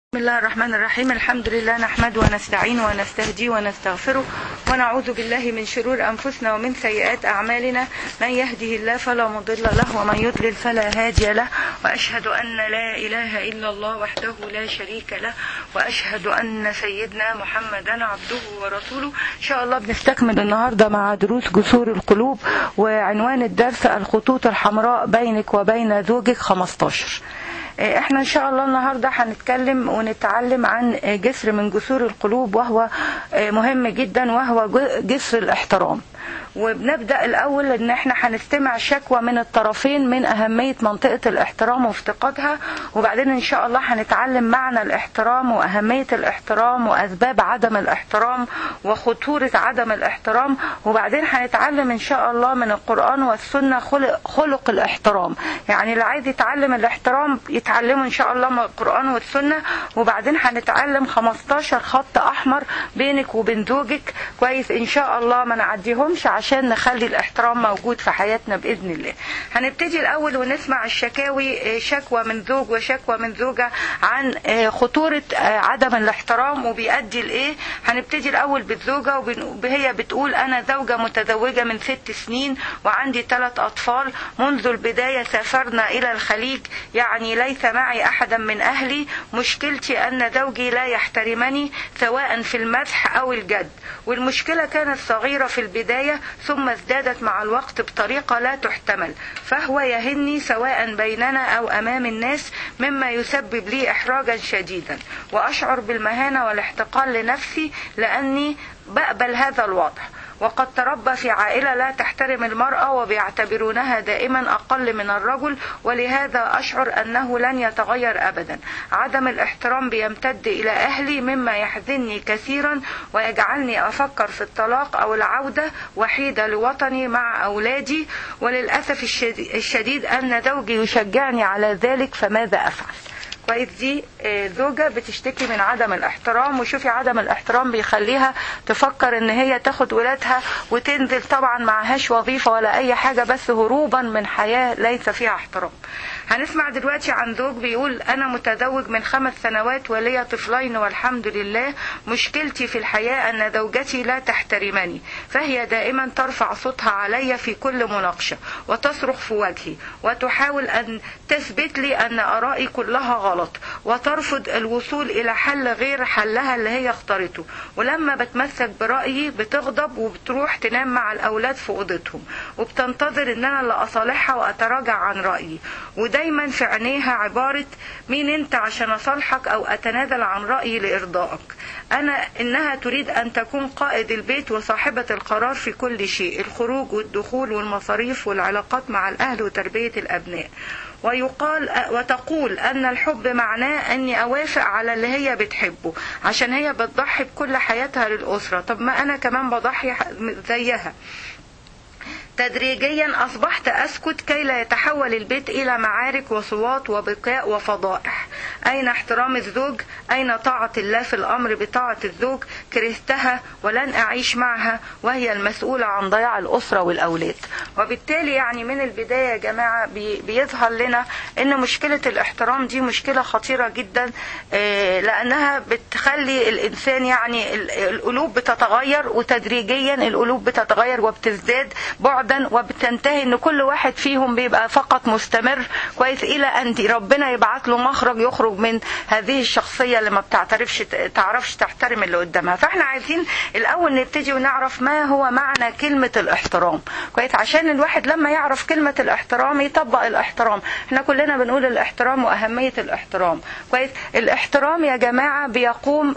بسم الله الرحمن الرحيم. الحمد لله نحمده ونستعينه ونستهديه ونستغفره ونعوذ بالله من شرور أنفسنا ومن سيئات أعمالنا. من يهده الله فلا مضل له ومن يضلل فلا هادي له، وأشهد أن لا إله إلا الله وحده لا شريك له، وأشهد أن سيدنا محمدا عبده ورسوله. إن شاء الله بنستكمل النهاردة مع دروس جسور القلوب، وعنوان الدرس الخطوط الحمراء بينك وبين زوجك 15. احنا ان شاء الله النهاردة هنتكلم ونتعلم عن جسر من جسور القلوب، وهو مهم جدا، وهو جسر الاحترام. وبنبدأ الأول إن احنا هنستمع شكوى من الطرفين من أهمية منطقة الاحترام وافتقادها، وبعدين إن شاء الله هنتعلم معنى الاحترام وأهمية الاحترام وأسباب عدم الاحترام وخطورة عدم الاحترام، وبعدين هنتعلم إن شاء الله من القرآن والسنة خلق الاحترام. يعني اللي عايز يتعلم الاحترام يتعلمه إن شاء الله من القرآن والسنة، وبعدين هنتعلم 15 خط أحمر بينك وبين زوجك، كويس إن شاء الله ما نعديهمش عشان نخلي الاحترام موجود في حياتنا بإذن الله. هنبتدي الأول ونسمع الشكاوي، شكوى من زوج وشكوى من زوجة عن خطورة عدم الاحترام وبيؤدي لإيه. هنبتدي الأول بالزوجة، وهي بتقول: أنا زوجة متزوجة من 6 سنين وعندي 3 أطفال. منذ البداية سافرنا إلى الخليج، يعني ليس معي أحدا من أهلي. مشكلتي أن زوجي لا يحترمني سواء في المدح أو الجد، والمشكلة كانت صغيرة في البداية ثم ازدادت مع الوقت بطريقة لا تحتمل، فهو يهني سواء بيننا أو أمام الناس، مما يسبب لي إحراجا شديدا، وأشعر بالمهانة والاحتقان لنفسي لأني بقبل هذا الوضع. وقد تربى في عائلة لا تحترم المرأة وبيعتبرونها دائما أقل من الرجل، ولهذا أشعر أنه لن يتغير أبدا. عدم الاحترام بيمتد إلى أهلي، مما يحزنني كثيرا ويجعلني أفكر في الطلاق أو العودة وحيدة لوطني مع أولادي، وللأسف الشديد أن زوجي يشجعني على ذلك، فماذا أفعل؟ كويس. دي زوجة بتشتكي من عدم الاحترام، وشوفي عدم الاحترام بيخليها تفكر ان هي تاخد ولادها وتنزل، طبعا معهاش وظيفة ولا اي حاجة، بس هروبا من حياة ليس فيها احترام. هنسمع دلوقتي عن زوج بيقول: أنا متزوج من 5 سنوات ولي طفلين والحمد لله. مشكلتي في الحياة أن زوجتي لا تحترمني، فهي دائما ترفع صوتها علي في كل مناقشة وتصرخ في وجهي وتحاول أن تثبت لي أن آرائي كلها غلط، وترفض الوصول إلى حل غير حلها اللي هي اختارته. ولما بتمسك برأيي بتغضب وبتروح تنام مع الأولاد في أوضتهم، وبتنتظر أن أنا اللي أصالحها وأتراجع عن رأيي، ودايما في عينيها عبارة: مين انت عشان اصالحك او اتنازل عن رأيي لارضائك. انها تريد ان تكون قائد البيت وصاحبة القرار في كل شيء، الخروج والدخول والمصاريف والعلاقات مع الاهل وتربية الابناء. وتقول أن الحب معناه أني أوافق على اللي هي بتحبه عشان هي بتضحي بكل حياتها للأسرة. طب ما أنا كمان بضحي زيها. تدريجيا أصبحت أسكت كي لا يتحول البيت إلى معارك وصوات وبكاء وفضائح. أين احترام الزوج؟ أين طاعة الله في الأمر بطاعة الزوج؟ كرهتها ولن أعيش معها، وهي المسؤولة عن ضياع الأسرة والأولاد. وبالتالي يعني من البداية يا جماعة بيظهر لنا أن مشكلة الاحترام دي مشكلة خطيرة جدا، لأنها بتخلي الإنسان، يعني القلوب بتتغير، وتدريجيا القلوب بتتغير وبتزداد بعدا، وبتنتهي ان كل واحد فيهم بيبقى فقط مستمر، كويس، الى ان ربنا يبعث له مخرج يخرج من هذه الشخصية اللي ما تعرفش تحترم اللي قدامها. فاحنا عايزين الاول نبتدي ونعرف ما هو معنى كلمة الاحترام، كويس، عشان الواحد لما يعرف كلمة الاحترام يطبق الاحترام. احنا كلنا بنقول الاحترام واهمية الاحترام، كويس. الاحترام يا جماعة بيقوم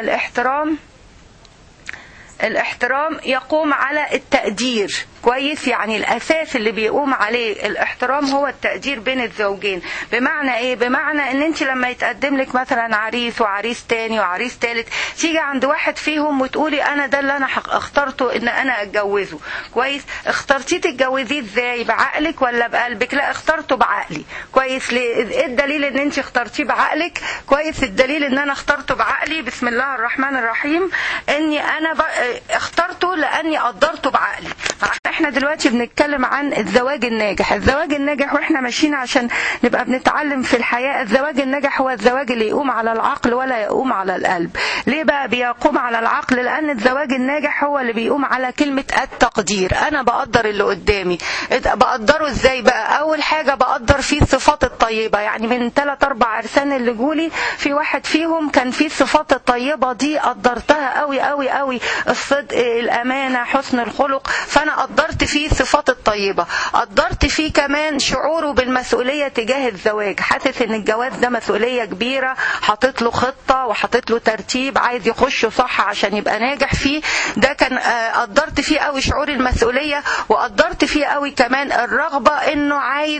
الاحترام يقوم على التقدير، كويس. يعني الأساس اللي بيقوم عليه الاحترام هو التقدير بين الزوجين. بمعنى ايه؟ بمعنى ان انت لما يتقدم لك مثلا عريس وعريس تاني وعريس تالت، تيجي عند واحد فيهم وتقولي: انا ده اللي انا اخترته ان انا اتجوزه، كويس. اخترتيه تتجوزيه ازاي؟ بعقلك ولا بقلبك؟ لا، اخترته بعقلي، كويس. ايه الدليل ان انت اخترتيه بعقلك؟ كويس. الدليل ان انا اخترته بعقلي، بسم الله الرحمن الرحيم، اني انا اخترته لاني قدرته بعقلي. احنا دلوقتي بنتكلم عن الزواج الناجح. الزواج الناجح واحنا ماشيين عشان نبقى بنتعلم في الحياة، الزواج الناجح هو الزواج اللي يقوم على العقل ولا يقوم على القلب. ليه بقى بيقوم على العقل؟ لأن الزواج الناجح هو اللي بيقوم على كلمة التقدير. أنا بقدر اللي قدامي. بقدره ازاي بقى؟ أول حاجة بقدر فيه الصفات الطيبة. يعني من 3-4 عرسان اللي جولي في واحد فيهم كان فيه الصفات الطيبة دي قدرتها قوي قوي قوي، الصدق، الأمانة، حسن الخلق. فأنا قدرت فيه الصفات الطيبة. قدرت فيه كمان شعوره بالمسؤولية تجاه الزواج، حاسس ان الجواز ده مسؤولية كبيرة، حاطط له خطة وحاطط له ترتيب، عايز يخشه صح عشان يبقى ناجح فيه. ده كان قدرت فيه قوي شعور المسؤولية. وقدرت فيه قوي كمان الرغبة انه عايز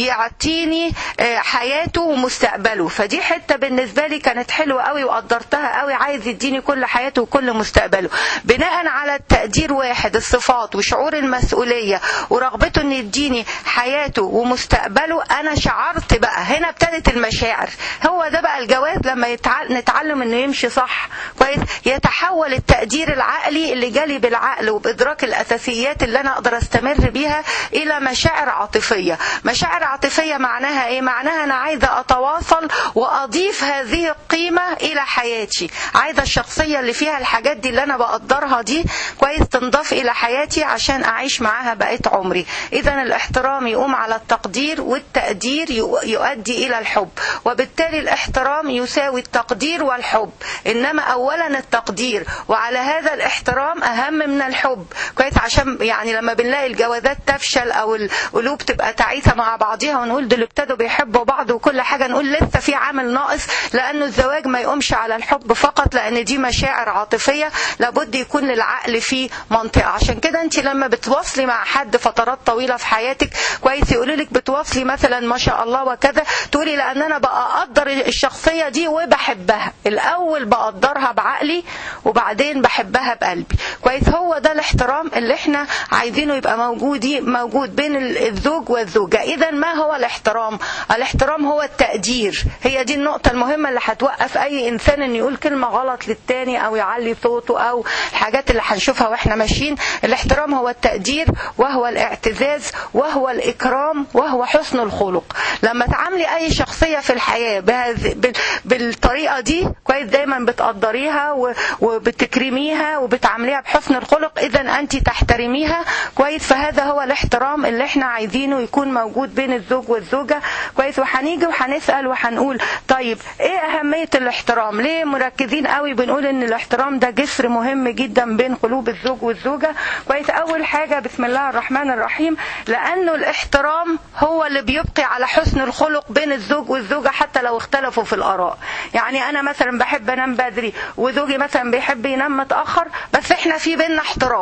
يعطيني حياته ومستقبله. فدي حتة بالنسبة لي كانت حلوة قوي وقدرتها قوي، عايز يديني كل حياته وكل مستقبله. بناء على التقدير واحد، الصفات وشعور المسؤولية ورغبته ان يديني حياته ومستقبله، انا شعرت بقى هنا ابتدت المشاعر. هو ده بقى الجواز لما نتعلم انه يمشي صح كويس، يتحول التقدير العقلي اللي جالي بالعقل وبادراك الاساسيات اللي انا اقدر استمر بيها الى مشاعر عاطفية. مشاعر عاطفية معناها ايه؟ معناها انا عايزة اتواصل واضيف هذه القيمة الى حياتي. عايزة الشخصية اللي فيها الحاجات دي اللي انا بقدرها دي كويس تنضاف الى حياتي عشان اعيش معاها بقية عمري. اذا الاحترام يقوم على التقدير، والتقدير يؤدي الى الحب، وبالتالي الاحترام يساوي التقدير والحب. انما اولا التقدير، وعلى هذا الاحترام اهم من الحب كويس. عشان يعني لما بنلاقي الجوازات تفشل او القلوب تبقى تعيسة مع بعضها ونقول دول ابتدوا بيحبوا بعض وكل حاجة، نقول لسه في عامل ناقص، لانه الزواج ما يقومش على الحب فقط، لان دي مشاعر عاطفية لابد يكون للعقل فيه منطقة. عشان كده انت لما بتواصلي مع حد فترات طويلة في حياتك كويس، يقولوا لك بتواصلي مثلا ما شاء الله وكذا، تقولي لان انا بقدر الشخصية دي وبحبها. الاول بقدرها بعقلي وبعدين بحبها بقلبي كويس. هو ده الاحترام اللي احنا عايزينه يبقى موجود بين الزوج والزوجة. اذا ما هو الاحترام؟ الاحترام هو التقدير. هي دي النقطة المهمة اللي هتوقف اي انسان ان يقول كلمة غلط للتاني او يعلي صوته او الحاجات اللي هنشوفها واحنا ماشيين. الاحترام هو التقدير، وهو الاعتزاز، وهو الاكرام، وهو حسن الخلق. لما تعاملي اي شخصية في الحياة بالطريقة دي كويس، دايما بتقدريها وبتكرميها وبتعامليها بحسن الخلق، اذا انت تحترميها كويس. فهذا هو الاحترام اللي احنا عايزينه يكون موجود بين الزوج والزوجة كويس. وهنيجي وهنسأل وهنقول طيب ايه اهمية الاحترام؟ ليه مركزين قوي بنقول ان الاحترام ده جسر مهم جدا بين قلوب الزوج والزوجة كويس؟ اول حاجة بسم الله الرحمن الرحيم، لانه الاحترام هو اللي بيبقي على حسن الخلق بين الزوج والزوجة حتى لو اختلفوا في الاراء. يعني انا مثلا بحب انام بدري وزوجي مثلا بيحب ينام متأخر، بس احنا في بيننا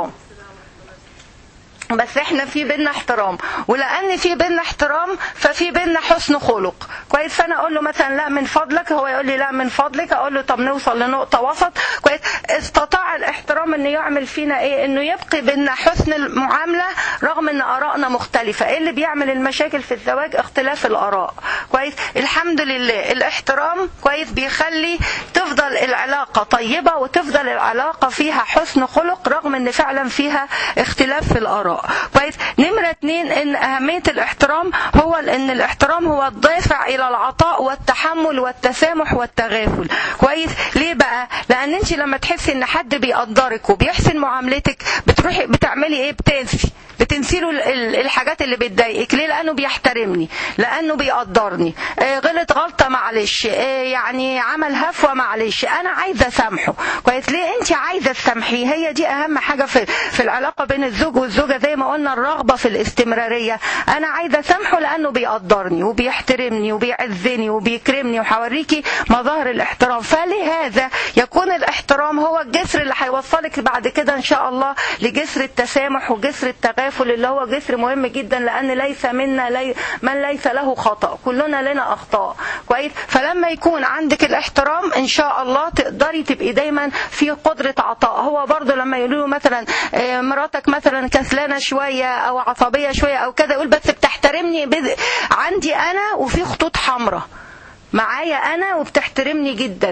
احترام، ولان في بيننا احترام ففي بيننا حسن خلق كويس. فانا اقول له مثلا لا من فضلك، هو يقول لي لا من فضلك، اقول له طب نوصل لنقطة وسط كويس. استطاع الاحترام انه يعمل فينا ايه؟ انه يبقي بيننا حسن المعاملة رغم ان ارائنا مختلفة. ايه اللي بيعمل المشاكل في الزواج؟ اختلاف الاراء كويس. الحمد لله الاحترام كويس بيخلي تفضل العلاقة طيبة وتفضل العلاقة فيها حسن خلق رغم ان فعلا فيها اختلاف في الاراء كويس. نمرة 2 ان اهمية الاحترام هو ان الاحترام هو الدافع الى العطاء والتحمل والتسامح والتغافل كويس. ليه بقى؟ لان انت لما تحسي ان حد بيقدرك وبيحسن معاملتك بتروحي بتعملي ايه؟ بتنسي له الحاجات اللي بتضايقك. ليه؟ لانه بيحترمني، لانه بيقدرني. غلط غلطة معلش، يعني عمل هفوة معلش، انا عايزة اسامحه كويس. ليه انت عايزة تسامحيه؟ هي دي اهم حاجة في العلاقة بين الزوج والزوجة. زي ما قلنا الرغبة في الاستمرارية، انا عايزة اسامحه لانه بيقدرني وبيحترمني وبيعزني وبيكرمني وحوريكي مظاهر الاحترام. فلهذا يكون الاحترام هو الجسر اللي هيوصلك بعد كده ان شاء الله لجسر التسامح وجسر التغافل، اللي هو جسر مهم جدا، لان ليس منا من ليس له خطأ، كلنا لنا اخطاء كويس. فلما يكون عندك الاحترام ان شاء الله تقدري تبقي دايما في قدرة عطاء. هو برضو لما يقولوا مثلا مراتك مثلا كسلانة شوية او عصبية شوية او كذا، يقول بس بتحترمني عندي انا وفي خطوط حمراء معايا انا وبتحترمني جدا،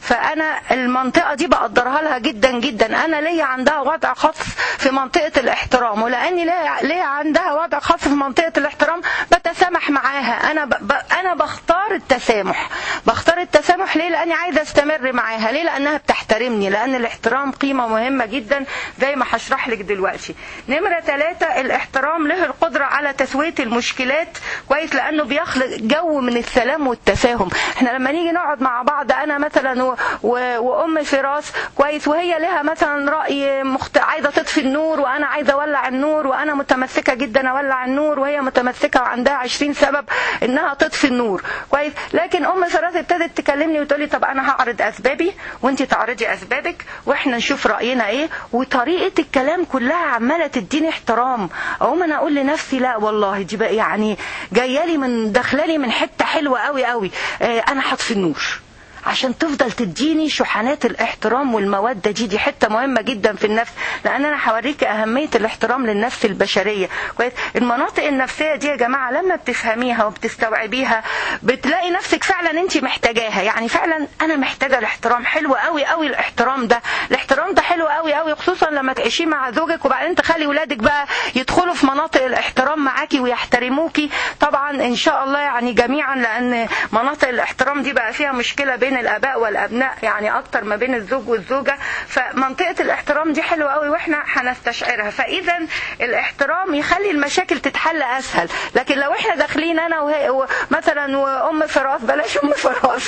فانا المنطقه دي بقدرها لها جدا جدا. انا ليا عندها وضع خاص في منطقه الاحترام، ولاني ليا عندها وضع خاص في منطقه الاحترام بتسامح معاها. انا بختار التسامح. بختار التسامح ليه؟ لاني عايزه استمر معاها. ليه؟ لانها بتحترمني، لان الاحترام قيمه مهمه جدا زي ما هشرح لك دلوقتي. نمره 3، الاحترام له القدره على تسويه المشكلات كويس، لانه بيخلق جو من السلام والتفاهم. احنا لما نيجي نقعد مع بعض انا مثلا وام فراس كويس، وهي لها مثلا راي عايزه تطفي النور وانا عايزه اولع النور، وانا متمسكه جدا اولع النور وهي متمسكه وعندها 20 سبب انها تطفي النور كويس. لكن ام فراس ابتدت تكلمني وتقولي طب انا هعرض اسبابي وانت تعرضي اسبابك واحنا نشوف راينا ايه، وطريقه الكلام كلها عماله تديني احترام. اقوم انا اقول لنفسي لا والله دي بقى يعني جايه لي داخله من حته حلوه قوي قوي، انا هطفي النور عشان تفضل تديني شحنات الاحترام والمودة. دي حتة مهمة جدا في النفس، لان انا هوريك اهمية الاحترام للنفس البشرية كويس. المناطق النفسية دي يا جماعة لما بتفهميها وبتستوعبيها بتلاقي نفسك فعلا انت محتاجاها. يعني فعلا انا محتاجة الاحترام. حلو قوي قوي الاحترام ده حلو قوي قوي، خصوصا لما تعيشيه مع زوجك وبعدين تخلي ولادك بقى يدخلوا في مناطق الاحترام معاكي ويحترموكي طبعا ان شاء الله يعني جميعا، لان مناطق الاحترام دي بقى فيها مشكلة بين الاباء والابناء، يعني اكتر ما بين الزوج والزوجه. فمنطقه الاحترام دي حلوه قوي واحنا هنستشعرها. فاذا الاحترام يخلي المشاكل تتحل اسهل. لكن لو احنا داخلين انا وهي مثلا وام فراس، بلاش ام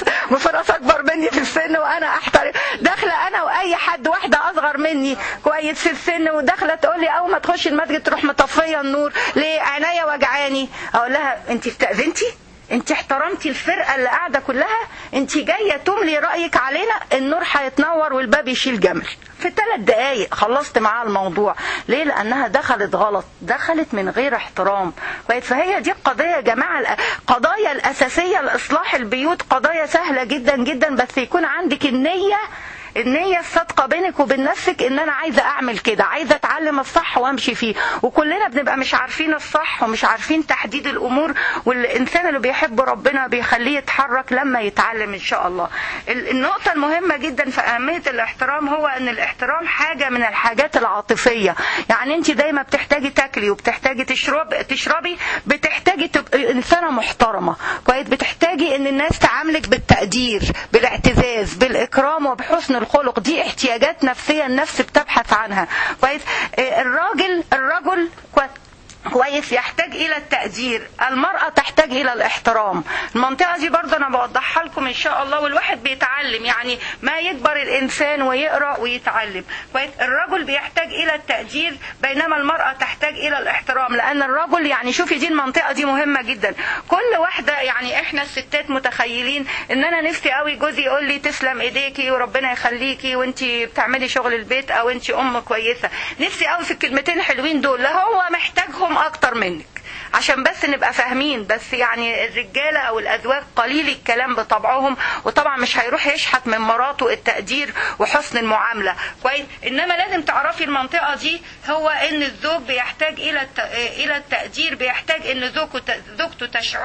فراس اكبر مني في السن وانا احترم، داخله انا واي حد واحده اصغر مني كويس في السن وداخله تقول لي اول ما تخش المسجد تروح مطفيه النور ليه؟ عينيا وجعاني. اقول لها انت استاذنتي؟ انت احترمتي الفرقة اللي قاعدة كلها؟ انت جاية تملي رأيك علينا؟ النور هيتنور والباب يشيل جمل. في 3 دقايق خلصت معاها الموضوع. ليه؟ لأنها دخلت غلط، دخلت من غير احترام. فهي دي القضية يا جماعة. القضايا الأساسية لإصلاح البيوت قضايا سهلة جدا جدا، بس يكون عندك النية الصادقة بينك وبين نفسك ان انا عايزة اعمل كده، عايزة اتعلم الصح وامشي فيه. وكلنا بنبقى مش عارفين الصح ومش عارفين تحديد الامور، والانسان اللي بيحب ربنا بيخليه يتحرك لما يتعلم ان شاء الله. النقطة المهمة جدا في اهمية الاحترام هو ان الاحترام حاجة من الحاجات العاطفية. يعني انت دايما بتحتاجي تاكلي وبتحتاجي تشربي، بتحتاجي تبقي انسانة محترمة كويس، بتحتاجي ان الناس تعاملك بالتقدير بالاعتزاز بالاكرام وبحسن الخلق. دي احتياجات نفسية النفس بتبحث عنها كويس. الرجل كويس يحتاج الى التقدير، المرأة تحتاج الى الاحترام. المنطقة دي برضه انا بوضحها لكم ان شاء الله، والواحد بيتعلم يعني ما يكبر الانسان ويقرأ ويتعلم كويس. الرجل بيحتاج الى التقدير بينما المرأة تحتاج الى الاحترام، لان الرجل يعني شوفي دي المنطقة دي مهمة جدا. كل واحدة يعني احنا الستات متخيلين ان انا نفسي قوي جوزي يقول لي تسلم ايديكي وربنا يخليكي وانتي بتعملي شغل البيت او انتي ام كويسة. نفسي قوي في الكلمتين حلوين دول. لا هو محتاجهم اكتر منك عشان بس نبقى فاهمين. بس يعني الرجالة او الازواج قليل الكلام بطبعهم، وطبعا مش هيروح يشحت من مراته التقدير وحسن المعاملة كويس. انما لازم تعرفي المنطقة دي هو ان الزوج بيحتاج الى التقدير، بيحتاج ان زوجته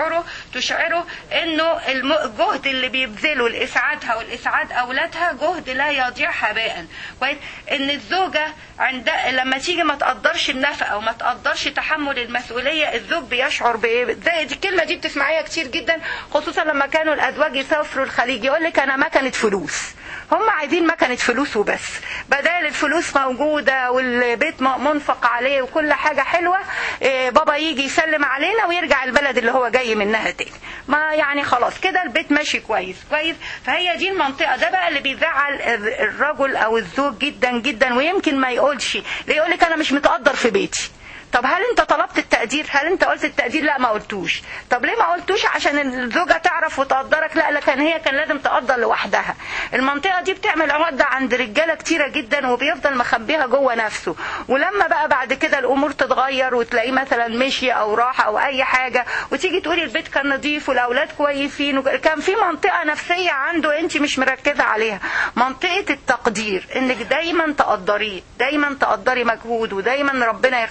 تشعره انه الجهد اللي بيبذله لاسعادها والاسعاد اولادها جهد لا يضيع هباء كويس. ان الزوجة لما تيجي ما تقدرش النفقة او ما تقدرش تحمل المسؤولية، الزوج بيشعر بايه؟ زي دي الكلمة دي بتسمعيها كتير جدا، خصوصا لما كانوا الازواج يسافروا الخليج يقول لك انا مكنة فلوس. هم عايزين مكنة فلوس وبس، بدل الفلوس موجودة والبيت منفق عليه وكل حاجة حلوة، بابا يجي يسلم علينا ويرجع البلد اللي هو جاي منها تاني. ما يعني خلاص كده البيت ماشي كويس. فهي دي المنطقة. ده بقى اللي بيزعل الرجل او الزوج جدا جدا، ويمكن ما يقولش ليه، يقولك انا مش متقدر في بيتي. طب هل انت طلبت التقدير؟ هل انت قلت التقدير؟ لا ما قلتوش. طب ليه ما قلتوش؟ عشان الزوجة تعرف وتقدرك؟ لا لكن هي كان لازم تقدر لوحدها. المنطقة دي بتعمل عقدة عند رجالة كتيرة جدا وبيفضل مخبيها جوه نفسه، ولما بقى بعد كده الامور تتغير وتلاقيه مثلا مشي او راح او اي حاجة وتيجي تقولي البيت كان نظيف والاولاد كويسين، كان في منطقة نفسية عنده انت مش مركزة عليها. منطقة التقدير، انك دايما تقدريه، دايما تقدري مجهوده، دايما ربنا يخليك،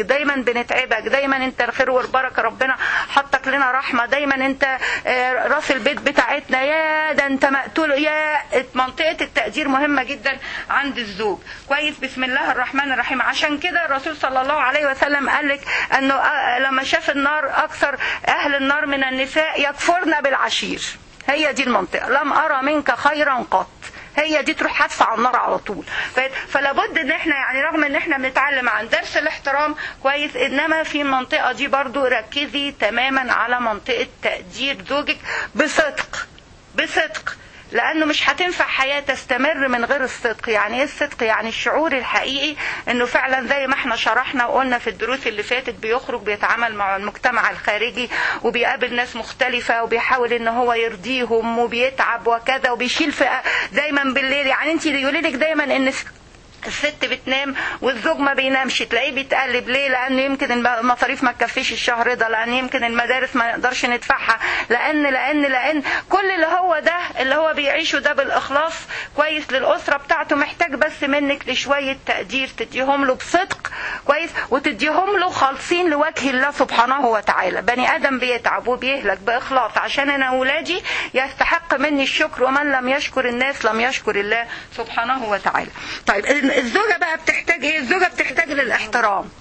دايما بنتعبك، دايما انت الخير والبركه، ربنا حطك لنا رحمه، دايما انت راس البيت بتاعتنا، يا ده انت مقتول. يا منطقه التقدير مهمه جدا عند الزوج. كويس. بسم الله الرحمن الرحيم. عشان كده الرسول صلى الله عليه وسلم قال لك انه لما شاف النار اكثر اهل النار من النساء يكفرن بالعشير. هي دي المنطقه، لم ارى منك خيرا قط. هي دي تروح حادفه على النار على طول. فلا بد ان احنا يعني رغم ان احنا بنتعلم عن درس الاحترام كويس، انما في المنطقه دي برضو ركزي تماما على منطقه تقدير زوجك بصدق. بصدق، لانه مش هتنفع حياه تستمر من غير الصدق. يعني ايه الصدق؟ يعني الشعور الحقيقي انه فعلا زي ما احنا شرحنا وقلنا في الدروس اللي فاتت، بيخرج بيتعامل مع المجتمع الخارجي وبيقابل ناس مختلفه وبيحاول ان هو يرضيهم وبيتعب وكذا وبيشيل في دايما بالليل. يعني انت يقولي لك دايما ان الست بتنام والزوج ما بينامش، تلاقيه بيتقلب. ليه؟ لان يمكن المصاريف ما تكفيش الشهر ده، لان يمكن المدارس ما نقدرش ندفعها، لان كل اللي هو بيعيشه ده بالاخلاص كويس للاسره بتاعته، محتاج بس منك لشويه تقدير تديهم له بصدق كويس، وتديهم له خالصين لوجه الله سبحانه وتعالى. بني ادم بيتعب وبيهلك باخلاص عشان انا اولادي يستحق مني الشكر، ومن لم يشكر الناس لم يشكر الله سبحانه وتعالى. طيب الزوجة بقى بتحتاج ايه؟ الزوجة بتحتاج للاحترام.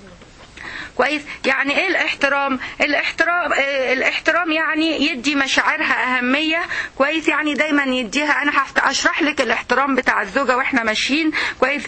كويس. يعني ايه الاحترام؟ الاحترام يعني يدي مشاعرها اهمية كويس، يعني دايما يديها. انا هشرح لك الاحترام بتاع الزوجة واحنا ماشيين كويس،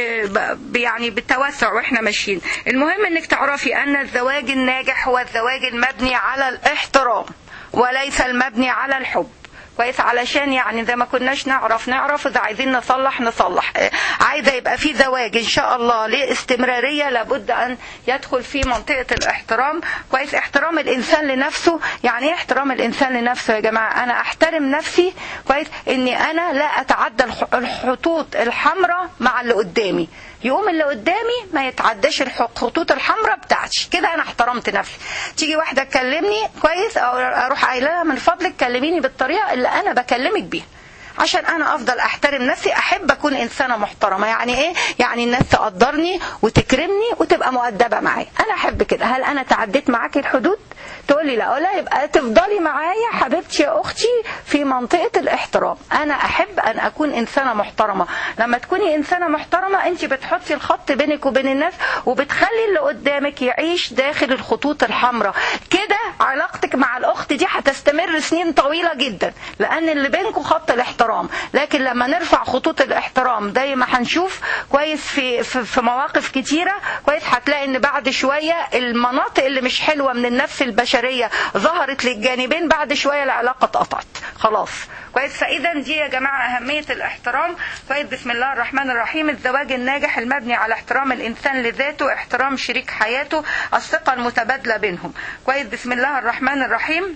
يعني بالتوسع واحنا ماشيين. المهم انك تعرفي ان الزواج الناجح هو الزواج المبني على الاحترام وليس المبني على الحب. كويس. علشان يعني زي ما كناش نعرف اذا عايزين نصلح. عايزه يبقى في زواج ان شاء الله لاستمراريه، لابد ان يدخل في منطقه الاحترام. كويس. احترام الانسان لنفسه. يعني ايه احترام الانسان لنفسه يا جماعه؟ انا احترم نفسي كويس، اني انا لا اتعدى الخطوط الحمراء مع اللي قدامي، يقوم اللي قدامي ما يتعداش الخطوط الحمراء بتاعتي. كده انا احترمت نفسي. تيجي واحده تكلمني كويس، او اروح قايله لها من فضلك كلميني بالطريقه اللي انا بكلمك بيها، عشان انا افضل احترم نفسي. احب اكون انسانه محترمه. يعني ايه؟ يعني الناس تقدرني وتكرمني وتبقى مؤدبه معايا. انا احب كده. هل انا تعديت معاكي الحدود؟ تقولي لا. ولا يبقى تفضلي معايا حبيبتي يا اختي في منطقه الاحترام. انا احب ان اكون انسانه محترمه. لما تكوني انسانه محترمه انت بتحطي الخط بينك وبين الناس، وبتخلي اللي قدامك يعيش داخل الخطوط الحمراء. كده علاقتك مع الاخت دي هتستمر سنين طويله جدا، لان اللي بينكم خط الاحترام. لكن لما نرفع خطوط الاحترام زي ما هنشوف كويس في مواقف كتيره كويس، هتلاقي ان بعد شويه المناطق اللي مش حلوه من النفس البشريه ظهرت للجانبين، بعد شويه العلاقه اتقطعت خلاص. كويس. فاذا دي يا جماعه اهميه الاحترام. كويس. بسم الله الرحمن الرحيم. الزواج الناجح المبني على احترام الانسان لذاته، احترام شريك حياته، الثقه المتبادله بينهم. كويس. بسم الله الرحمن الرحيم.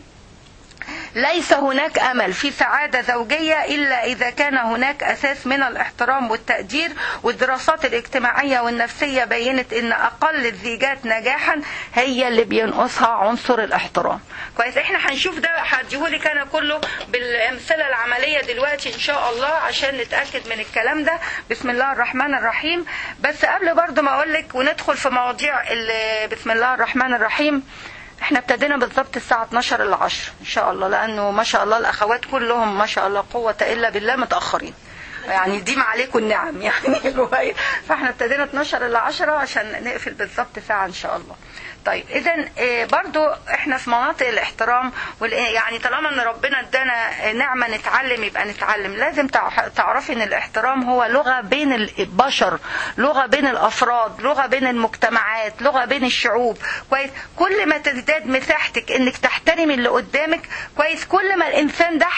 ليس هناك أمل في سعادة زوجية إلا إذا كان هناك أساس من الاحترام والتقدير. والدراسات الاجتماعية والنفسية بينت إن أقل الزيجات نجاحا هي اللي بينقصها عنصر الاحترام. كويس. احنا هنشوف ده، هديهولك أنا كله بالأمثلة العملية دلوقتي إن شاء الله عشان نتأكد من الكلام ده. بسم الله الرحمن الرحيم. بس قبل برضو ما أقولك وندخل في مواضيع بسم الله الرحمن الرحيم، احنا ابتدينا بالضبط الساعة 12 إلى 10 ان شاء الله، لانه ما شاء الله الاخوات كلهم ما شاء الله قوة الا بالله متأخرين، يعني دي ما عليكم النعم يعني. فاحنا ابتدينا 12 إلى 10 عشان نقفل بالضبط ساعة ان شاء الله. طيب اذا برضو احنا في مناطق الاحترام، يعني طالما ان ربنا ادانا نعمة نتعلم يبقى نتعلم. لازم تعرفي ان الاحترام هو لغة بين البشر، لغة بين الافراد، لغة بين المجتمعات، لغة بين الشعوب. كويس. كل ما تزداد مساحتك انك تحترمي اللي قدامك كويس، كل ما الانسان ده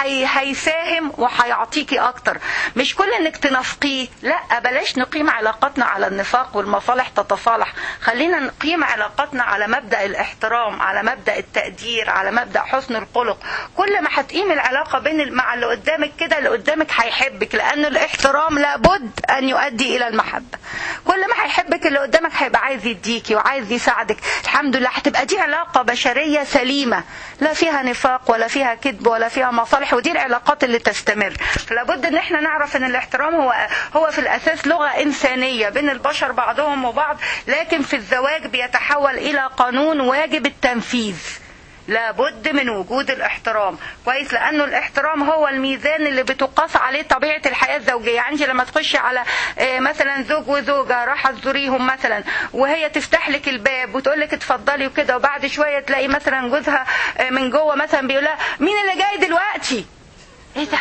هيساهم وهيعطيكي اكتر. مش كل انك تنافقيه، لا بلاش نقيم علاقاتنا على النفاق والمصالح تتصالح. خلينا نقيم علاقاتنا علاقاتنا على مبدأ الاحترام، على مبدأ التقدير، على مبدأ حسن الخلق، كل ما هتقيم العلاقة مع اللي قدامك كده اللي قدامك هيحبك، لأن الاحترام لابد أن يؤدي إلى المحبة. كل ما هيحبك اللي قدامك هيبقى عايز يديكي وعايز يساعدك. الحمد لله هتبقى دي علاقة بشرية سليمة، لا فيها نفاق ولا فيها كذب ولا فيها مصالح، ودي العلاقات اللي تستمر. فلابد ان احنا نعرف ان الاحترام هو في الأساس لغة إنسانية بين البشر بعضهم وبعض، لكن في الزواج بيتحول إلى قانون واجب التنفيذ. لابد من وجود الاحترام، كويس، لانه الاحترام هو الميزان اللي بتقاس عليه طبيعه الحياه الزوجيه. يعني انت لما تخشي على مثلا زوج وزوجه راح تزوريهم مثلا، وهي تفتح لك الباب وتقول لك اتفضلي وكده، وبعد شويه تلاقي مثلا جوزها من جوه مثلا بيقول لها مين اللي جاي دلوقتي؟ ايه ده؟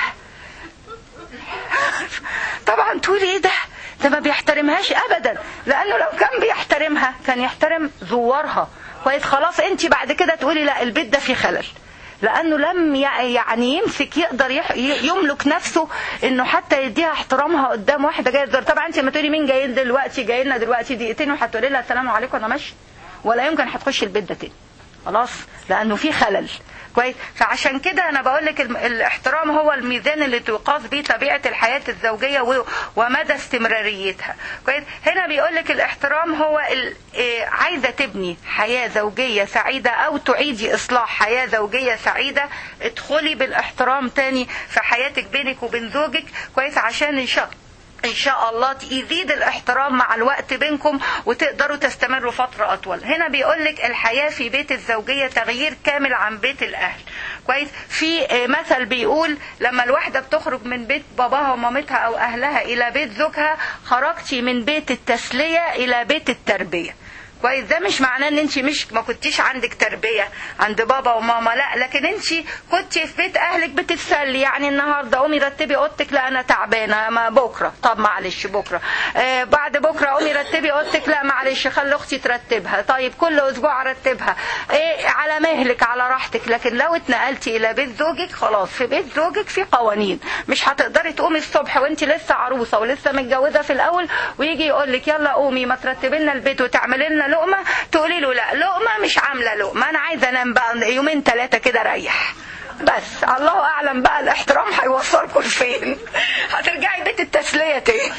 طبعا تقولي ايه ده ما بيحترمهاش ابدا، لانه لو كان بيحترمها كان يحترم زوارها، كويس. خلاص انت بعد كده تقولي لا البيت ده فيه خلل، لانه لم يعني يمسك يقدر يملك نفسه انه حتى يديها احترامها قدام واحده جايه تزور. طبعا انت لما تقولي مين جايين دلوقتي، جاي لنا دلوقتي دقيقتين، وهتقولي لها السلام عليكم انا ماشي، ولا يمكن هتخشي البيت ده تاني، خلاص، لانه فيه خلل، كويس. فعشان كده انا بقول لك الاحترام هو الميزان اللي تقاس به طبيعه الحياه الزوجيه ومدى استمراريتها، كويس. هنا بيقول لك الاحترام هو عايزه تبني حياه زوجيه سعيده او تعيدي اصلاح حياه زوجيه سعيده، ادخلي بالاحترام تاني في حياتك بينك وبين زوجك، كويس، عشان ان شاء الله يزيد الاحترام مع الوقت بينكم وتقدروا تستمروا فترة اطول. هنا بيقولك الحياة في بيت الزوجية تغيير كامل عن بيت الاهل، كويس. في مثل بيقول لما الواحدة بتخرج من بيت باباها ومامتها او اهلها الى بيت زوجها، خرجتي من بيت التسلية الى بيت التربية، كويس. ده مش معناه ان انت ما كنتيش عندك تربيه عند بابا وماما، لا، لكن انت كنتي في بيت اهلك بتتسلي. يعني النهارده قومي رتبي اوضتك، لا انا تعبانه، ما بكره، طب معلش بكره، بعد بكره قومي رتبي اوضتك، لا معلش خلي اختي ترتبها، طيب كل اسبوع ارتبها، على مهلك على راحتك. لكن لو اتنقلتي الى بيت زوجك، خلاص في بيت زوجك في قوانين، مش هتقدري تقومي الصبح وانت لسه عروسه ولسه متجوزه في الاول ويجي يقول لك يلا قومي ما ترتبي لنا البيت وتعملي لنا لقمه، تقولي له لا لقمه مش عامله لقمه، انا عايزه انام بقى يومين 3 كده ريح. بس الله اعلم بقى الاحترام هيوصلكم لفين، هترجعي بيت التسليه تاني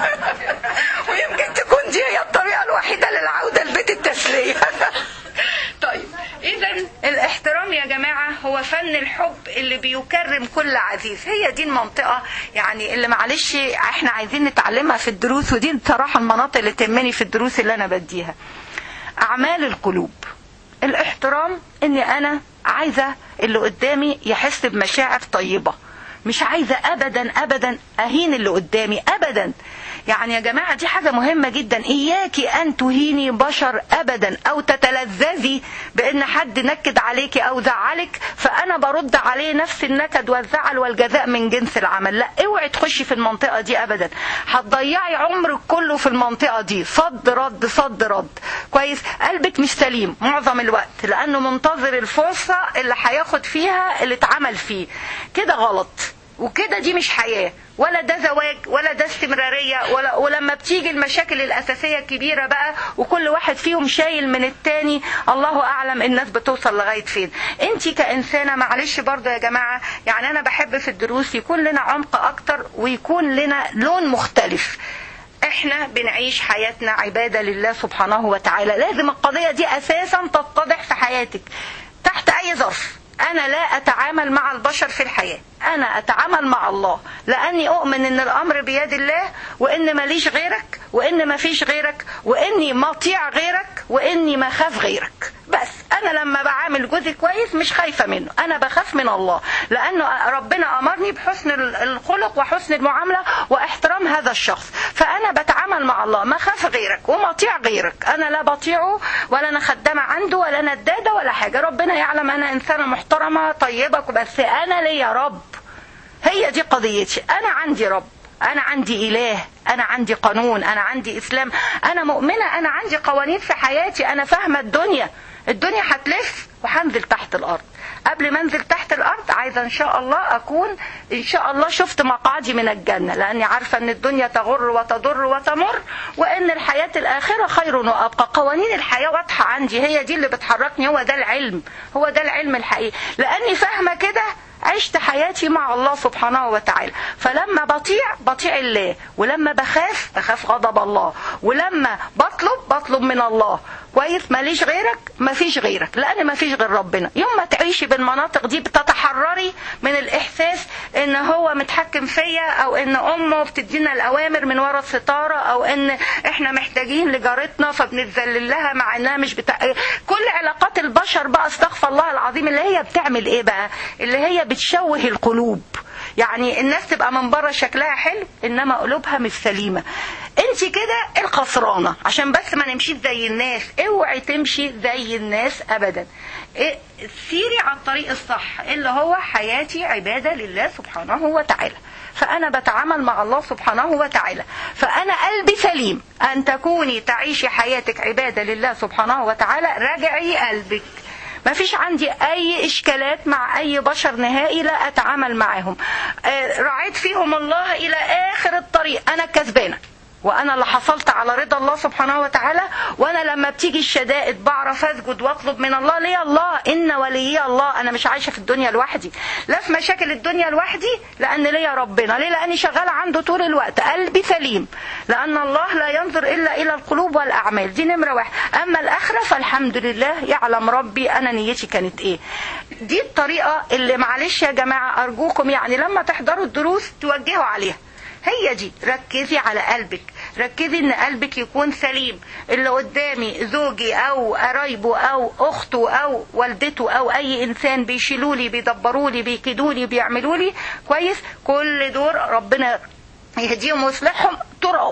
ويمكن تكون دي هي الطريقه الوحيده للعوده لبيت التسليه. طيب اذا الاحترام يا جماعه هو فن الحب اللي بيكرم كل عزيز. هي دي المنطقه يعني اللي معلش احنا عايزين نتعلمها في الدروس، ودي بصراحه المناطق اللي تهمني في الدروس اللي انا بديها. اعمال القلوب، الاحترام اني انا عايزه اللي قدامي يحس بمشاعر طيبه، مش عايزه ابدا ابدا اهين اللي قدامي ابدا. يعني يا جماعة دي حاجة مهمة جدا، إياكي أن تهيني بشر أبدا أو تتلذذي بأن حد نكد عليك أو زعلك فأنا برد عليه نفس النكد والزعل والجزاء من جنس العمل. لا، اوعي تخشي في المنطقة دي أبدا، هتضيعي عمرك كله في المنطقة دي، صد رد صد رد، كويس. قلبك مش سليم معظم الوقت لأنه منتظر الفرصة اللي هياخد فيها اللي اتعمل فيه، كده غلط، وكده دي مش حياة ولا ده زواج ولا ده استمرارية ولما بتيجي المشاكل الأساسية الكبيرة بقى وكل واحد فيهم شايل من التاني، الله أعلم الناس بتوصل لغاية فين. انتي كإنسانة معلش برضه يا جماعة، يعني أنا بحب في الدروس يكون لنا عمق أكتر ويكون لنا لون مختلف. احنا بنعيش حياتنا عبادة لله سبحانه وتعالى، لازم القضية دي أساسا تتضح في حياتك تحت أي ظرف. أنا لا أتعامل مع البشر في الحياة، أنا أتعامل مع الله، لأني أؤمن أن الأمر بيد الله، وأن ماليش غيرك، وأن ما فيش غيرك، وأني مطيع غيرك، وأني ما خاف غيرك. بس أنا لما بعامل جوزي كويس مش خايفة منه، أنا بخاف من الله، لأنه ربنا أمرني بحسن الخلق وحسن المعاملة واحترام هذا الشخص، فأنا بتعامل مع الله، ما خاف غيرك ومطيع غيرك، أنا لا بطيعه ولا أنا خدامة عنده ولا ندادة ولا حاجة، ربنا يعلم أنا إنسانة محترمة طيبة، بس أنا ليا رب، هي دي قضيتي، أنا عندي رب، أنا عندي إله، أنا عندي قانون، أنا عندي إسلام، أنا مؤمنة، أنا عندي قوانين في حياتي، أنا فاهمة الدنيا هتلف وهنزل تحت الأرض، قبل ما انزل تحت الارض عايزه ان شاء الله اكون ان شاء الله شفت مقعدي من الجنه، لاني عارفه ان الدنيا تغر وتضر وتمر، وان الحياه الاخره خير وابقى. قوانين الحياه واضحه عندي، هي دي اللي بتحركني، هو ده العلم، هو ده العلم الحقيقي. لاني فاهمه كده عشت حياتي مع الله سبحانه وتعالى. فلما بطيع الله، ولما بخاف غضب الله، ولما بطلب من الله. كويس؟ ماليش غيرك، مفيش غيرك، لان مفيش غير ربنا. يوم ما تعيشي بالمناطق دي بتتحرري من الاحساس ان هو متحكم فيا، او ان امه بتدينا الاوامر من ورا الستاره، او ان احنا محتاجين لجارتنا فبنتذلل لها مع انها مش كل علاقات البشر بقى استغفر الله العظيم اللي هي بتعمل ايه بقى؟ اللي هي بتشوه القلوب. يعني الناس تبقى من بره شكلها حلو انما قلوبها مش سليمه. انت كده الخسرانه، عشان بس ما نمشيش زي الناس. اوعي تمشي زي الناس ابدا. سيري على الطريق الصح اللي هو حياتي عباده لله سبحانه وتعالى. فأنا بتعامل مع الله سبحانه وتعالى، فأنا قلبي سليم. أن تكوني تعيشي حياتك عبادة لله سبحانه وتعالى، راجعي قلبك. ما فيش عندي أي إشكالات مع أي بشر نهائي، لا أتعامل معهم. رعيت فيهم الله إلى آخر الطريق، أنا كسبانة، وأنا اللي حصلت على رضا الله سبحانه وتعالى. وأنا لما بتيجي الشدائد بعرف أسجد وأطلب من الله. ليه الله؟ إن ولي الله. أنا مش عايشة في الدنيا لوحدي، لا في مشاكل الدنيا لوحدي، لأن ليا ربنا. ليه؟ لأني شغالة عنده طول الوقت، قلبي سليم، لأن الله لا ينظر إلا إلى القلوب والأعمال. دي نمرة واحد. أما الآخرة فالحمد لله يعلم ربي أنا نيتي كانت إيه. دي الطريقة اللي معلش يا جماعة أرجوكم يعني لما تحضروا الدروس توجهوا عليها. هي دي، ركزي على قلبك، ركزي ان قلبك يكون سليم. اللي قدامي زوجي او قرايبه او اخته او والدته او اي انسان بيشيلولي بيدبرولي بيكيدولي بيعملولي كويس، كل دول ربنا يهديهم ويصلحهم تراب،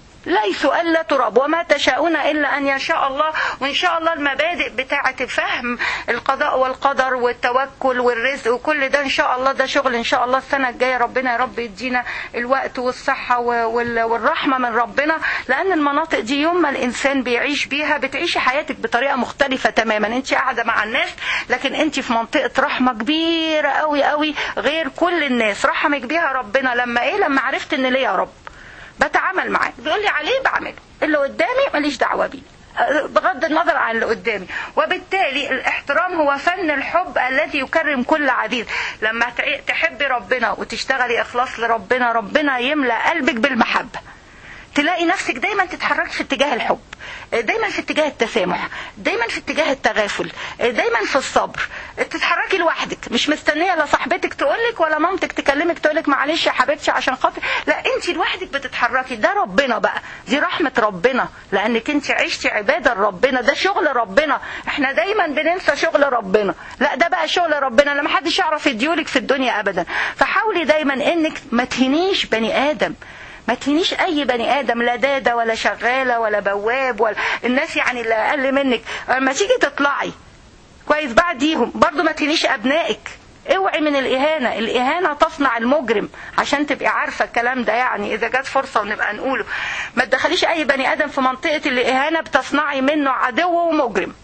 ليسوا الا تراب، وما تشاءون الا ان يشاء الله. وان شاء الله المبادئ بتاعه فهم القضاء والقدر والتوكل والرزق وكل ده ان شاء الله ده شغل ان شاء الله السنه الجايه. ربنا يا رب يدينا الوقت والصحه والرحمه من ربنا، لان المناطق دي يوم ما الانسان بيعيش بيها بتعيشي حياتك بطريقه مختلفه تماما. انت قاعده مع الناس لكن انت في منطقه رحمه كبيره قوي قوي غير كل الناس. رحمك بيها ربنا لما عرفت ان ليه يا رب بتعامل معاه، بيقول لي عليه بعمله، اللي قدامي ماليش دعوه بيه بغض النظر عن اللي قدامي. وبالتالي الاحترام هو فن الحب الذي يكرم كل عزيز. لما تحبي ربنا وتشتغلي اخلاص لربنا، ربنا يملأ قلبك بالمحبه، تلاقي نفسك دايما تتحركي في اتجاه الحب، دايما في اتجاه التسامح، دايما في اتجاه التغافل، دايما في الصبر. تتحركي لوحدك، مش مستنيه لا صاحبتك تقولك ولا مامتك تكلمك تقولك معلش يا حبيبتي عشان خاطر، لا انت لوحدك بتتحركي. ده ربنا بقى، دي رحمه ربنا، لانك انت عشتي عباده لربنا، ده شغل ربنا. احنا دايما بننسى شغل ربنا، لا ده بقى شغل ربنا اللي محدش يعرف يديولك في الدنيا ابدا. فحاولي دايما انك ما تهينيش بني ادم، ما تهينيش اي بني ادم، لا داده ولا شغاله ولا بواب ولا الناس يعني اللي اقل منك. لما تيجي تطلعي كويس بعديهم برضو ما تهينيش ابنائك. اوعي من الاهانه، الاهانه تصنع المجرم، عشان تبقي عارفه الكلام ده. يعني اذا جت فرصه ونبقى نقوله، ما تدخليش اي بني ادم في منطقه الاهانه، بتصنعي منه عدو ومجرم.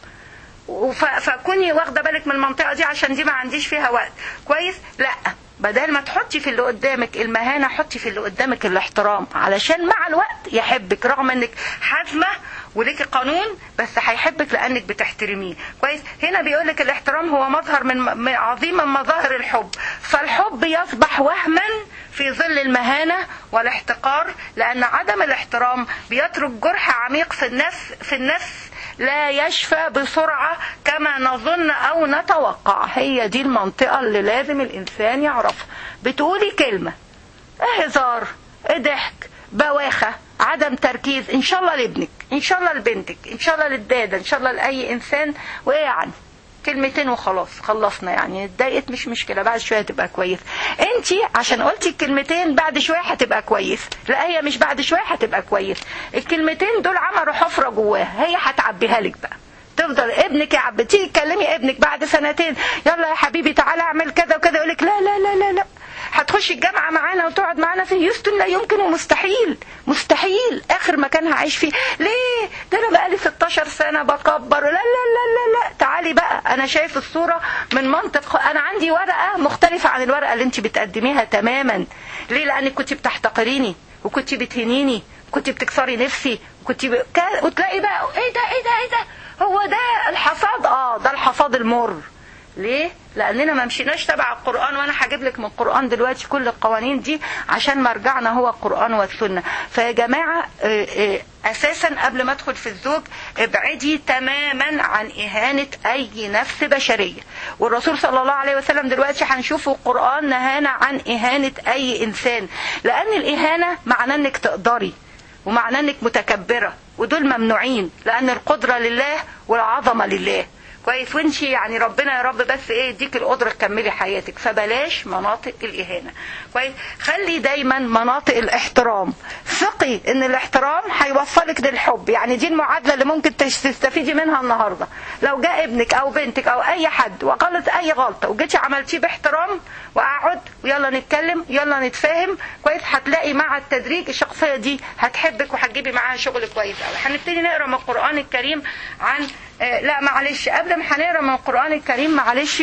فكوني واخده بالك من المنطقه دي، عشان دي ما عنديش فيها وقت كويس. لا، بدل ما تحطي في اللي قدامك المهانة حطي في اللي قدامك الاحترام، علشان مع الوقت يحبك رغم انك حازمة وليكي قانون، بس هيحبك لانك بتحترميه كويس. هنا بيقولك الاحترام هو مظهر من عظيم من مظاهر الحب، فالحب يصبح وهما في ظل المهانة والاحتقار، لان عدم الاحترام بيترك جرح عميق في النفس لا يشفى بسرعة كما نظن أو نتوقع. هي دي المنطقة اللي لازم الإنسان يعرفها. بتقولي كلمة هزار، ضحك، بواخة، عدم تركيز، إن شاء الله لابنك، إن شاء الله لبنتك، إن شاء الله للدادة، إن شاء الله لأي إنسان، وإيه يعني كلمتين وخلاص خلصنا. يعني اتضايقت مش مشكلة، بعد شوية تبقى كويس. انتي عشان قلتي الكلمتين بعد شوية هتبقى كويس، لا هي مش بعد شوية هتبقى كويس. الكلمتين دول عملوا حفرة جواها، هي هتعبيها لك بقى. تفضل ابنك يعبي، تيجي تكلمي ابنك بعد سنتين يلا يا حبيبي تعالى اعمل كذا وكذا، يقولك لا لا لا لا لا هتخش الجامعه معانا وتقعد معانا في هيوستن؟ لا يمكن ومستحيل، مستحيل. اخر مكان هعيش فيه. ليه؟ ده انا بقالي 16 سنه بكبر. لا لا لا لا لا، تعالي بقى. انا شايف الصوره من منطق، انا عندي ورقه مختلفه عن الورقه اللي انت بتقدميها تماما. ليه؟ لانك كنت بتحتقريني وكنت بتهنيني، كنت بتكسري نفسي، وتلاقي بقى ايه ده ايه ده ايه ده، هو ده الحصاد. ده الحصاد المر. ليه؟ لاننا ما مشيناش تبع القرآن. وانا هجيب لك من القرآن دلوقتي كل القوانين دي عشان مرجعنا هو القرآن والسنة. فيا جماعة اساسا قبل ما ادخل في الزوج ابعدي تماما عن اهانة اي نفس بشرية. والرسول صلى الله عليه وسلم دلوقتي هنشوف القرآن نهانا عن اهانة اي انسان، لان الاهانة معناه انك تقدري ومعناه انك متكبرة، ودول ممنوعين، لان القدرة لله والعظمة لله. كويس؟ وانتي يعني ربنا يا رب بس يديك القدرة تكملي حياتك. فبلاش مناطق الإهانة. كويس؟ خلي دايما مناطق الاحترام. ثقي ان الاحترام هيوصلك للحب. يعني دي المعادلة اللي ممكن تستفيدي منها النهاردة. لو جاء ابنك او بنتك او اي حد وغلط اي غلطة وجيتي عملتيه باحترام وقعد ويلا نتكلم يلا نتفاهم، كويس؟ هتلاقي مع التدريج الشخصية دي هتحبك وهتجيبي معاها شغل كويس قوي. هنبتدي نقرا من القرآن الكريم عن لا معلش، قبل ما هنقرا من القرآن الكريم معلش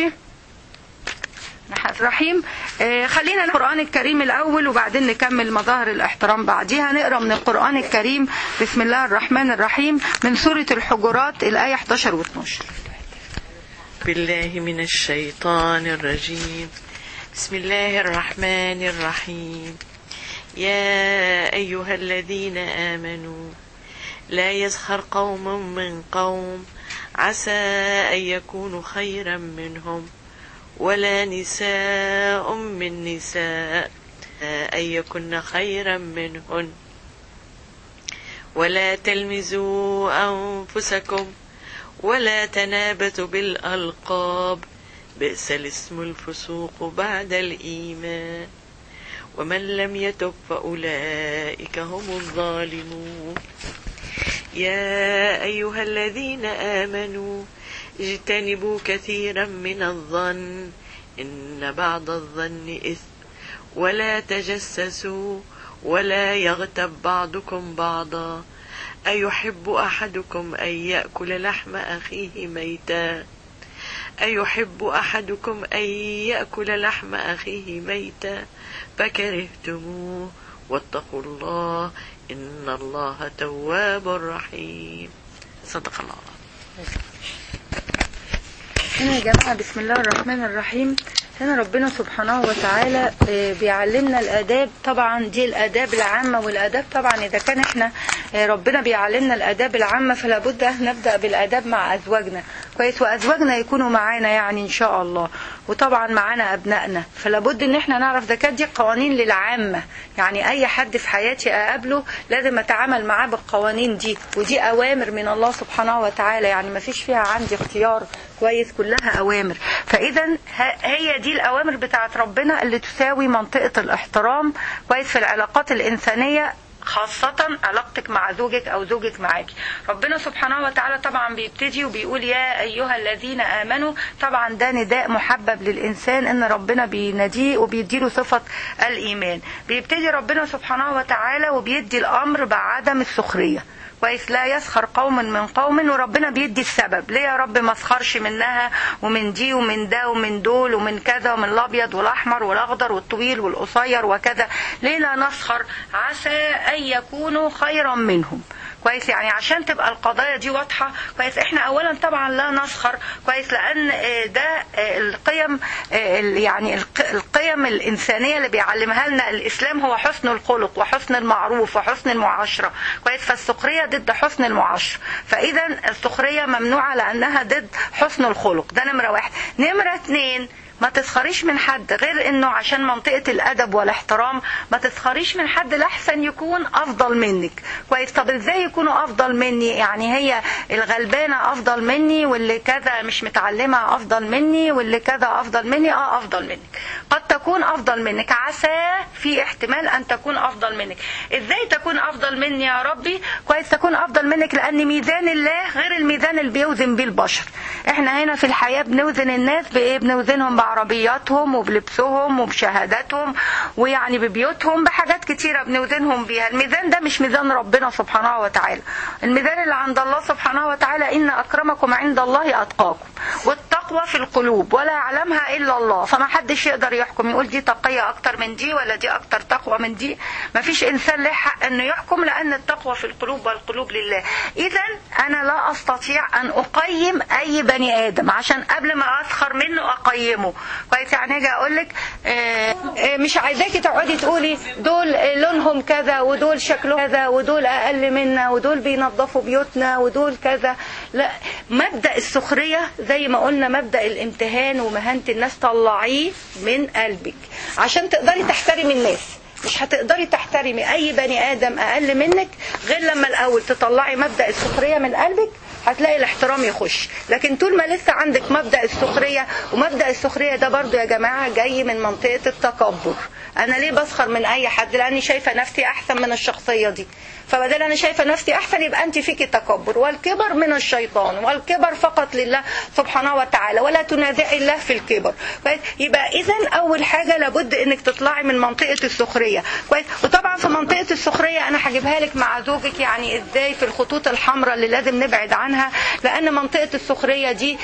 رحيم، خلينا القرآن الكريم الأول وبعدين نكمل مظاهر الاحترام بعديها. نقرا من القرآن الكريم بسم الله الرحمن الرحيم من سورة الحجرات الآية 11 و 12. بالله من الشيطان الرجيم. بسم الله الرحمن الرحيم. يا أيها الذين آمنوا لا يسخر قوم من قوم عسى أن يكونوا خيرا منهم ولا نساء من نساء أن يكن خيرا منهن ولا تلمزوا أنفسكم ولا تنابزوا بالألقاب بئس الاسم الفسوق بعد الإيمان ومن لم يتب فأولئك هم الظالمون. يا أيها الذين آمنوا اجتنبوا كثيرا من الظن إن بعض الظن إثم ولا تجسسوا ولا يغتب بعضكم بعضا أيحب أحدكم أن يأكل لحم أخيه ميتا فكرهتموه واتقوا الله إن الله تواب رحيم. صدق الله. هنا يا جماعة بسم الله الرحمن الرحيم. هنا ربنا سبحانه وتعالى بيعلمنا الآداب. طبعا دي الآداب العامة، والآداب طبعا إذا كان احنا ربنا بيعلمنا الآداب العامة فلا بد نبدأ بالآداب مع أزواجنا. كويس؟ وأزواجنا يكونوا معانا يعني إن شاء الله، وطبعا معانا أبنائنا. فلا بد إن احنا نعرف ده دي قوانين للعامة. يعني أي حد في حياتي أقابله لازم أتعامل معاه بالقوانين دي، ودي أوامر من الله سبحانه وتعالى. يعني ما فيش فيها عندي اختيار. كويس؟ كلها أوامر. فإذا هي دي الأوامر بتاعت ربنا اللي تساوي منطقة الاحترام. كويس؟ في العلاقات الإنسانية خاصة علاقتك مع زوجك أو زوجك معاكي. ربنا سبحانه وتعالى طبعا بيبتدي وبيقول يا أيها الذين آمنوا. طبعا ده نداء محبب للإنسان إن ربنا بيناديه وبيديله صفة الإيمان. بيبتدي ربنا سبحانه وتعالى وبيدي الأمر بعدم السخرية. كويس؟ لا يسخر قوم من قوم، وربنا بيدي السبب. ليه يا رب ما اسخرش منها ومن دي ومن ده ومن دول ومن كذا ومن الابيض والاحمر والاخضر والطويل والقصير وكذا؟ ليه لا نسخر؟ عسى ان يكونوا خيرا منهم. كويس؟ يعني عشان تبقى القضايا دي واضحة. كويس؟ احنا اولا طبعا لا نسخر. كويس؟ لان ده القيم، يعني القيم الانسانية اللي بيعلمها لنا الاسلام هو حسن الخلق وحسن المعروف وحسن المعاشرة. كويس؟ فالسخرية ضد حسن المعاشرة. فاذا السخرية ممنوعة لانها ضد حسن الخلق. ده نمرة واحد. نمرة 2، ما تسخريش من حد غير انه عشان منطقة الادب والاحترام. ما تسخريش من حد لحسن يكون افضل منك. كويس؟ طب ازاي يكونوا افضل مني؟ يعني هي الغلبانة افضل مني واللي كذا مش متعلمة افضل مني واللي كذا افضل مني. افضل منك. قد تكون افضل منك. عسى في احتمال ان تكون افضل منك. ازاي تكون افضل مني يا ربي؟ كويس؟ تكون افضل منك لان ميزان الله غير الميزان اللي بيوزن بيه البشر. احنا هنا في الحياة بنوزن الناس بايه؟ بنوزنهم بعربياتهم وبلبسهم وبشهاداتهم ويعني ببيوتهم، بحاجات كتيرة بنوزنهم بيها. الميزان ده مش ميزان ربنا سبحانه وتعالى، الميزان اللي عند الله سبحانه وتعالى إن أكرمكم عند الله أتقاكم، والتقوى في القلوب ولا يعلمها إلا الله. فما حدش يقدر يحكم يقول دي تقية أكتر من دي ولا دي أكتر تقوى من دي، ما فيش إنسان له حق أنه يحكم، لأن التقوى في القلوب والقلوب لله. إذا أنا لا أستطيع أن أقيم أي بني آدم عشان قبل ما أسخر منه أقيمه كويس. يعني أجي أقول لك مش عايزاكي تقعدي تقولي دول لونهم كذا ودول شكلهم كذا ودول أقل منا ودول بينظفوا بيوتنا ودول كذا. لا، مبدأ السخرية زي ما قلنا مبدأ الامتهان ومهانة الناس طلعيه من قلبك عشان تقدري تحترمي الناس. مش هتقدري تحترمي أي بني آدم أقل منك غير لما الأول تطلعي مبدأ السخرية من قلبك، هتلاقي الاحترام يخش. لكن طول ما لسه عندك مبدأ السخرية، ومبدأ السخرية ده برضو يا جماعة جاي من منطقة التكبر. أنا ليه بسخر من أي حد؟ لأني شايفة نفسي أحسن من الشخصية دي، فبدل أنا شايفة نفسي أحسن يبقى أنت فيك تكبر، والكبر من الشيطان، والكبر فقط لله سبحانه وتعالى، ولا تنازعي الله في الكبر. يبقى إذا أول حاجة لابد إنك تطلعي من منطقة السخرية كويس. وطبعا في منطقة السخرية أنا هجيبها لك مع زوجك، يعني إزاي في الخطوط الحمراء اللي لازم نبعد عنها، لأن منطقة السخرية دي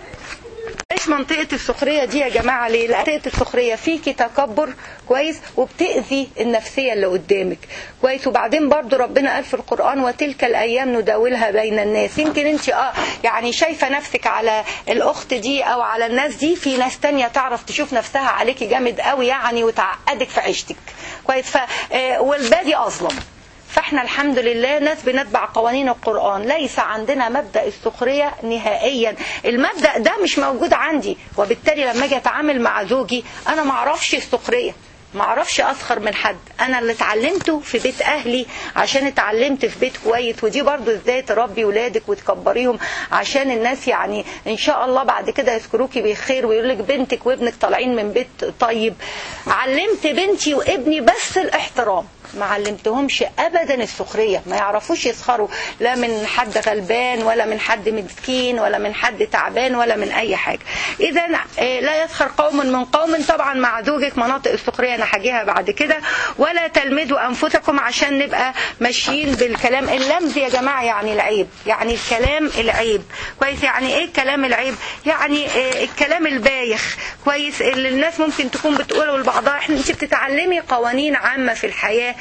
ايش منطقة السخرية دي يا جماعة؟ ليه؟ منطقة السخرية فيكي تكبر كويس، وبتأذي النفسية اللي قدامك كويس. وبعدين برضو ربنا قال في القرآن وتلك الأيام نداولها بين الناس. يمكن انت يعني شايفة نفسك على الأخت دي أو على الناس دي، في ناس تانية تعرف تشوف نفسها عليكي جامد قوي يعني وتعقدك في عيشتك كويس. والبادي أظلم. فاحنا الحمد لله ناس بنتبع قوانين القرآن، ليس عندنا مبدأ السخرية نهائيا. المبدأ ده مش موجود عندي، وبالتالي لما اجي اتعامل مع زوجي انا ما اعرفش السخرية، ما اعرفش اسخر من حد. انا اللي اتعلمته في بيت اهلي عشان اتعلمت في بيت كويس. ودي برضو ازاي تربي ولادك وتكبريهم عشان الناس يعني ان شاء الله بعد كده يذكروكي بخير ويقولك بنتك وابنك طالعين من بيت طيب. علمت بنتي وابني بس الاحترام، ما علمتهمش ابدا السخريه، ما يعرفوش يسخروا لا من حد غلبان ولا من حد مسكين ولا من حد تعبان ولا من اي حاجه. اذا لا يسخر قوم من قوم. طبعا مع زوجك مناطق السخريه انا هجيها بعد كده. ولا تلمذوا انفسكم، عشان نبقى ماشيين بالكلام. اللمز يا جماعه يعني العيب، يعني الكلام العيب كويس. يعني ايه الكلام العيب؟ يعني الكلام البايخ كويس اللي الناس ممكن تكون بتقوله لبعضها. انت بتتعلمي قوانين عامه في الحياه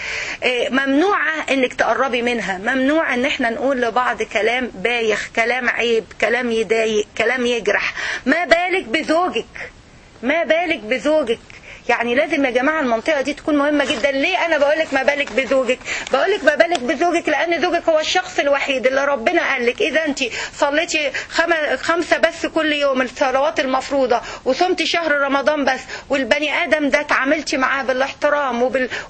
ممنوعة انك تقربي منها، ممنوع ان احنا نقول لبعض كلام بايخ، كلام عيب، كلام يضايق، كلام يجرح. ما بالك بزوجك، ما بالك بزوجك. يعني لازم يا جماعة المنطقة دي تكون مهمة جدا. ليه أنا بقولك ما بالك بزوجك؟ بقولك ما بالك بزوجك لأن زوجك هو الشخص الوحيد اللي ربنا قالك إذا أنت صليتي 5 بس كل يوم الصلوات المفروضة، وصمتي شهر رمضان بس، والبني آدم ده تعاملتي معاه بالاحترام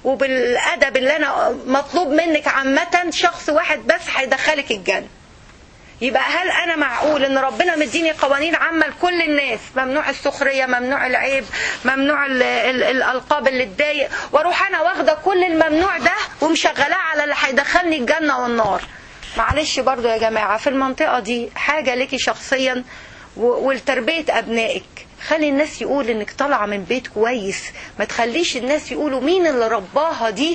وبالأدب اللي أنا مطلوب منك عامة، شخص واحد بس هيدخلك الجنة. يبقى هل أنا معقول إن ربنا مديني قوانين عامة لكل الناس، ممنوع السخرية، ممنوع العيب، ممنوع الألقاب اللي تضايق، واروح أنا واخدة كل الممنوع ده ومشغلاه على اللي هيدخلني الجنة والنار؟ معلش برضو يا جماعة في المنطقة دي حاجة ليكي شخصيا ولتربية أبنائك. خلي الناس يقول إنك طالعة من بيت كويس، ما تخليش الناس يقولوا مين اللي رباها دي،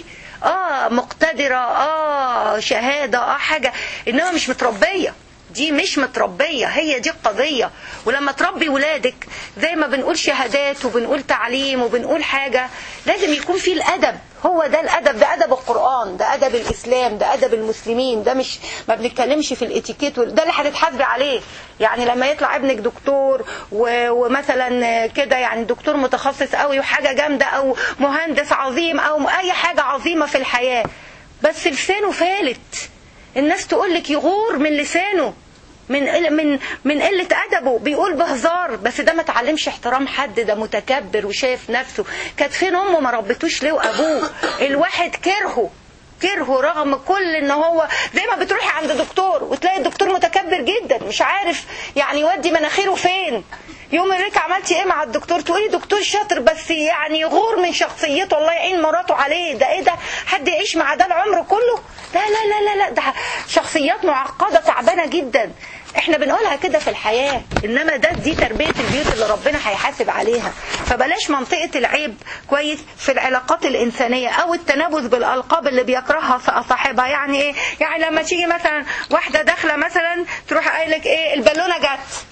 مقتدرة، شهادة، حاجة، إنما مش متربية. دي مش متربية، هي دي القضية. ولما تربي ولادك زي ما بنقول شهادات وبنقول تعليم وبنقول حاجة، لازم يكون فيه الأدب. هو ده الأدب، ده أدب القرآن، ده أدب الإسلام، ده أدب المسلمين. ده مش ما بنتكلمش في الاتيكيت، ده اللي هتتحاسبي عليه. يعني لما يطلع ابنك دكتور ومثلا كده يعني دكتور متخصص قوي وحاجة جامدة، أو مهندس عظيم، أو أي حاجة عظيمة في الحياة، بس لسانه فالت، الناس تقولك يغور من لسانه، من قلة أدبه، بيقول بهزار، بس ده ما تعلمش احترام حد، ده متكبر وشايف نفسه. كانت فين أمه ما ربتوش ليه وأبوه؟ الواحد كرهه رغم كل ان هو زي ما بتروحي عند دكتور وتلاقي الدكتور متكبر جدا مش عارف يعني يودي مناخيره فين. يوم ريك عملتي ايه مع الدكتور؟ تقولي دكتور شاطر بس يعني يغور من شخصيته، الله يعين مراته عليه. ده ايه ده؟ حد يعيش مع ده العمر كله؟ لا لا لا لا لا، ده شخصيات معقدة تعبانة جدا. احنا بنقولها كده في الحياة، انما دي تربية البيوت اللي ربنا هيحاسب عليها. فبلاش منطقة العيب كويس في العلاقات الإنسانية، او التنابذ بالألقاب اللي بيكرهها صاحبها. يعني ايه؟ يعني لما تيجي مثلا واحدة داخلة مثلا تروح قايلك ايه البالونة جت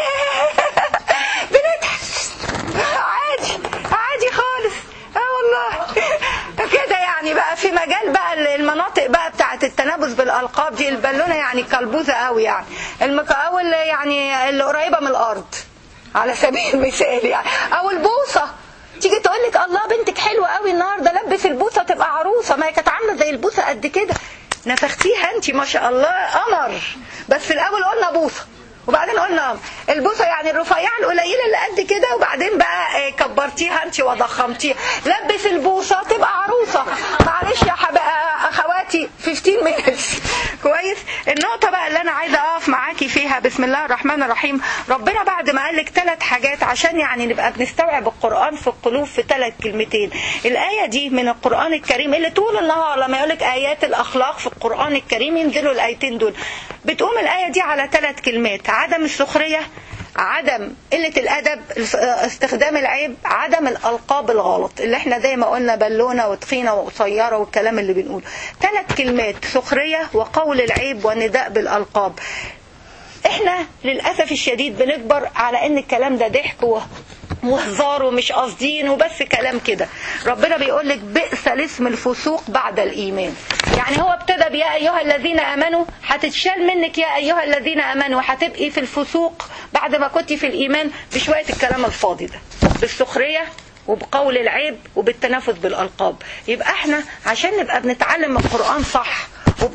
بنضحك عادي خالص. والله كده يعني. بقى في مجال بقى المناطق بقى بتاعت التنابذ بالألقاب دي، البالونة يعني كلبوزة قوي يعني، المكاول يعني اللي قريبة من الأرض على سبيل المثال يعني، أو البوصة. تيجي تقول لك الله بنتك حلوة قوي النهارده، لبس البوصة تبقى عروسة. ما هي كانت عاملة زي البوصة قد كده، نفختيها انت ما شاء الله قمر. بس الأول قلنا بوصة وبعدين قلنا البوصة يعني الرفيعة القليلة اللي قد كده، وبعدين بقى كبرتيها انت وضخمتيها. لبس البوصة تبقى عروسة. معلش يا اخواتي 15 minutes كويس. النقطة بقى اللي انا عايزة اقف معاكي فيها، بسم الله الرحمن الرحيم. ربنا بعد ما قال لك 3 حاجات عشان يعني نبقى بنستوعب القرآن في القلوب في 3 كلمتين. الآية دي من القرآن الكريم اللي طول النهار لما يقولك آيات الأخلاق في القرآن الكريم ينزلوا الآيتين دول، بتقوم الآية دي على 3 كلمات: عدم السخرية، عدم قلة الأدب، استخدام العيب، عدم الألقاب الغلط اللي احنا زي ما قلنا بالونة وتخينة وقصيرة والكلام اللي بنقوله. 3 كلمات: سخرية وقول العيب والنداء بالألقاب. احنا للأسف الشديد بنكبر على ان الكلام ده ضحك وهزار ومش قاصدين وبس كلام كده. ربنا بيقول لك بئس الاسم الفسوق بعد الإيمان. يعني هو ابتدى بيا أيها الذين آمنوا، هتتشال منك يا أيها الذين آمنوا، هتبقي في الفسوق بعد ما كنتي في الإيمان بشوية الكلام الفاضي ده، بالسخرية وبقول العيب وبالتنافس بالألقاب. يبقى احنا عشان نبقى بنتعلم القرآن صح،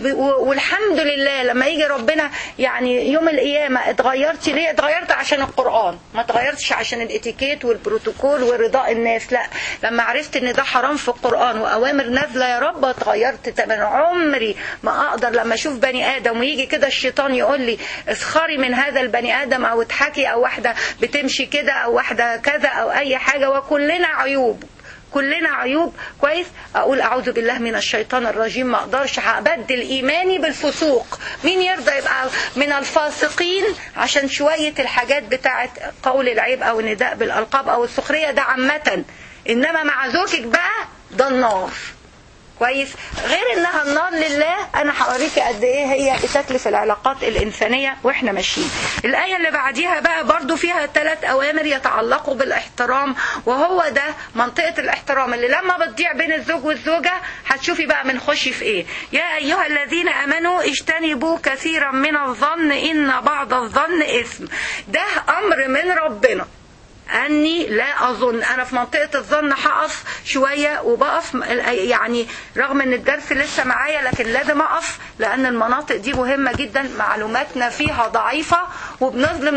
والحمد لله لما يجي ربنا يعني يوم القيامة اتغيرتي ليه؟ اتغيرت عشان القرآن، ما اتغيرتش عشان الاتيكيت والبروتوكول ورضاء الناس. لا، لما عرفت ان ده حرام في القرآن وأوامر نازلة يا رب اتغيرت. من عمري ما اقدر لما اشوف بني ادم ويجي كده الشيطان يقول لي اسخري من هذا البني ادم او اضحكي، او واحدة بتمشي كده او واحدة كذا او اي حاجة، وكلنا عيوب، كلنا عيوب كويس، اقول اعوذ بالله من الشيطان الرجيم. ما اقدرش هبدل ايماني بالفسوق. مين يرضى يبقى من الفاسقين عشان شوية الحاجات بتاعت قول العيب او النداء بالالقاب او السخرية؟ ده عامة. انما مع زوجك بقى ده النار كويس. غير انها النار لله، انا هوريكي قد ايه هي بتكلف العلاقات الانسانيه واحنا ماشيين. الايه اللي بعديها بقى برضو فيها 3 اوامر يتعلقوا بالاحترام، وهو ده منطقه الاحترام اللي لما بتضيع بين الزوج والزوجه هتشوفي بقى بنخش في ايه. يا ايها الذين امنوا اجتنبوا كثيرا من الظن ان بعض الظن اثم. ده امر من ربنا أني لا أظن. أنا في منطقة الظن هقف شوية وبقف يعني رغم أن الدرس لسه معايا، لكن لازم أقف لأن المناطق دي مهمة جدا، معلوماتنا فيها ضعيفة وبنظلم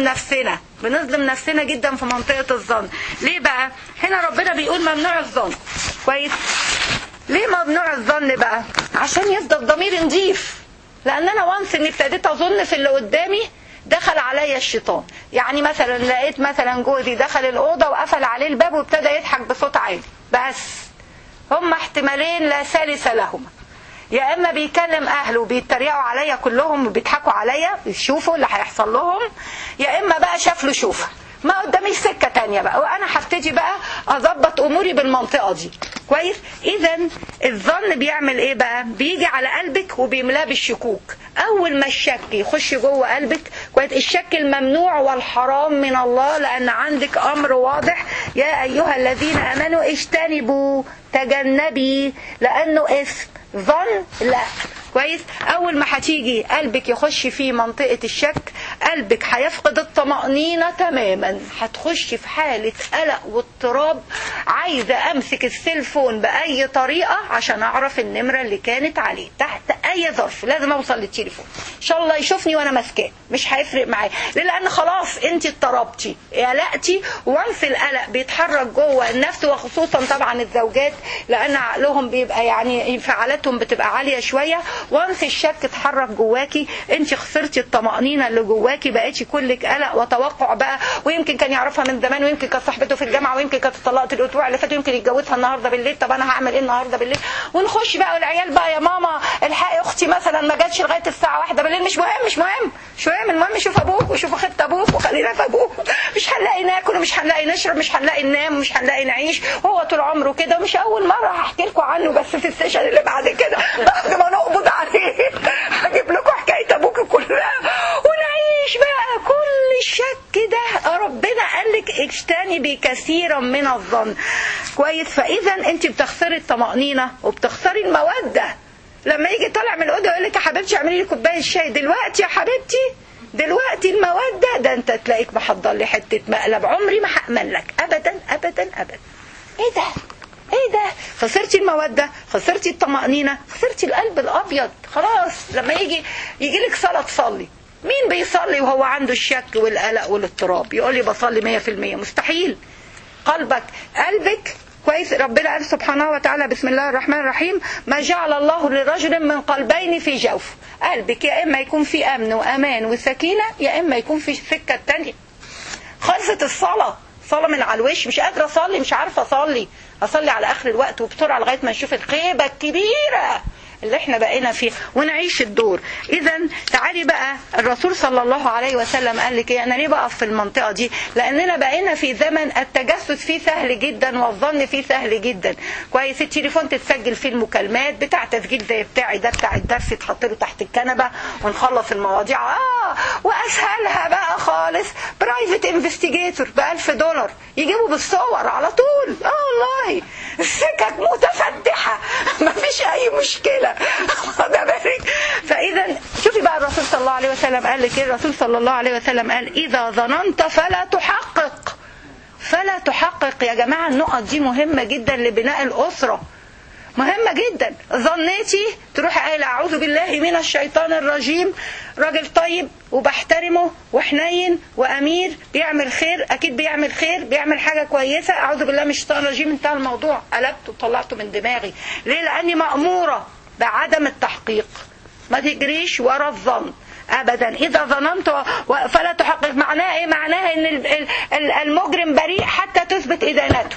نفسنا جدا في منطقة الظن. ليه بقى؟ هنا ربنا بيقول ممنوع الظن كويس. ليه ممنوع الظن بقى؟ عشان يفضل ضميري نظيف، لأن أنا وانس أني ابتديت أظن في اللي قدامي دخل عليا الشيطان. يعني مثلا لقيت مثلا جوزي دخل الأوضة وقفل عليه الباب وابتدى يضحك بصوت عالي، بس هم احتمالين لا ثالث لهما: يا اما بيكلم اهله وبيتريقوا عليا كلهم وبيضحكوا عليا يشوفوا اللي هيحصل لهم، يا اما بقى شاف له شوفه. ما قداميش سكة تانية بقى، وانا هبتدي بقى اضبط اموري بالمنطقة دي كويس. اذا الظن بيعمل ايه بقى؟ بيجي على قلبك وبيملاه بالشكوك. اول ما الشك يخش جوه قلبك كويس، الشك الممنوع والحرام من الله، لان عندك امر واضح: يا ايها الذين امنوا اجتنبوا، تجنبي، لانه اسم. ظن لا كويس. اول ما هتيجي قلبك يخش في منطقة الشك، قلبك هيفقد الطمأنينة تماما، هتخش في حالة قلق واضطراب، عايزة امسك السيلفون بأي طريقة عشان اعرف النمرة اللي كانت عليه، تحت اي ظرف لازم اوصل للتليفون، ان شاء الله يشوفني وانا ماسكاه مش هيفرق معايا، لان خلاص انت اضطربتي قلقتي. وانس القلق بيتحرك جوه النفس، وخصوصا طبعا الزوجات لان عقلهم بيبقى يعني انفعالاتهم بتبقى عالية شوية، وانس الشك اتحرك جواكي انت خسرتي الطمأنينة اللي جواكي، معاكي بقيتي كلك قلق وتوقع بقى، ويمكن كان يعرفها من زمان، ويمكن كانت صاحبته في الجامعه، ويمكن كانت اتطلقت الاسبوع اللي فات، ويمكن يتجوزها النهارده بالليل. طب انا هعمل ايه النهارده بالليل؟ ونخش بقى والعيال بقى يا ماما الحقي اختي مثلا ما جاتش لغايه الساعه 1 بالليل. مش مهم المهم شوف ابوك وشوف اخت ابوك وخلينا في ابوك. مش هنلاقي ناكل ومش هنلاقي نشرب، مش هنلاقي ننام ومش هنلاقي نعيش. هو طول عمره كده. مش اول مره هحكي لكم عنه، بس في السيشن اللي بعد كده بعد ما نقبض عليه هجيب لكم حكايه ابوك كلها ونعيش بقى كل الشك ده. ربنا قال لك اجتنبي كثيرا من الظن. كويس؟ فاذا انت بتخسري الطمأنينة وبتخسري المودة. لما يجي طالع من الاوضه يقول لك يا حبيبتي اعملي لي كوبايه شاي دلوقتي يا حبيبتي، دلوقتي المودة ده انت تلاقيك محضر لي حته مقلب عمري ما هأمن لك ابدا ابدا ابدا. ايه ده؟ خسرتي المودة، خسرتي الطمأنينة، خسرتي القلب الابيض. خلاص لما يجي لك صلاة تصلي، مين بيصلي وهو عنده الشك والقلق والاضطراب؟ يقول لي بصلي 100%. مستحيل. قلبك كويس. ربنا قال سبحانه وتعالى بسم الله الرحمن الرحيم ما جعل الله لرجل من قلبين في جوف. قلبك يا اما يكون في امن وامان وسكينة، يا اما يكون في السكة التانية. خلصت الصلاة، صلاة من على الوش. مش قادرة اصلي، مش عارفة اصلي على اخر الوقت وبسرعة لغاية ما نشوف الخيبة الكبيرة اللي احنا بقينا فيه ونعيش الدور. اذا تعالي بقى الرسول صلى الله عليه وسلم قال لك ايه؟ انا ليه بقف في المنطقة دي؟ لاننا بقينا في زمن التجسس فيه سهل جدا والظن فيه سهل جدا. كويس؟ التليفون تتسجل فيه المكالمات، بتاع تسجيل زي بتاعي ده بتاع الدرس يتحط له تحت الكنبة ونخلص المواضيع. واسهلها بقى خالص برايفت انفستيجيتور ب$1000 يجيبوا بالصور على طول. والله السكك متفتحة مفيش اي مشكلة. فاذا شوفي بقى الرسول صلى الله عليه وسلم قال لك ايه؟ الرسول صلى الله عليه وسلم قال اذا ظننت فلا تحقق. يا جماعة النقط دي مهمة جدا لبناء الأسرة، مهمة جدا. ظنيتي تروحي قايله اعوذ بالله من الشيطان الرجيم، راجل طيب وبحترمه وحنين وامير بيعمل خير، اكيد بيعمل خير، بيعمل حاجة كويسة، اعوذ بالله من الشيطان الرجيم، انتهى الموضوع، قلبته وطلعته من دماغي. ليه؟ لاني مأمورة بعدم التحقيق. ما تجريش ورا الظن ابدا. اذا ظننت فلا تحقق. معناها ايه؟ معناها ان المجرم بريء حتى تثبت ادانته.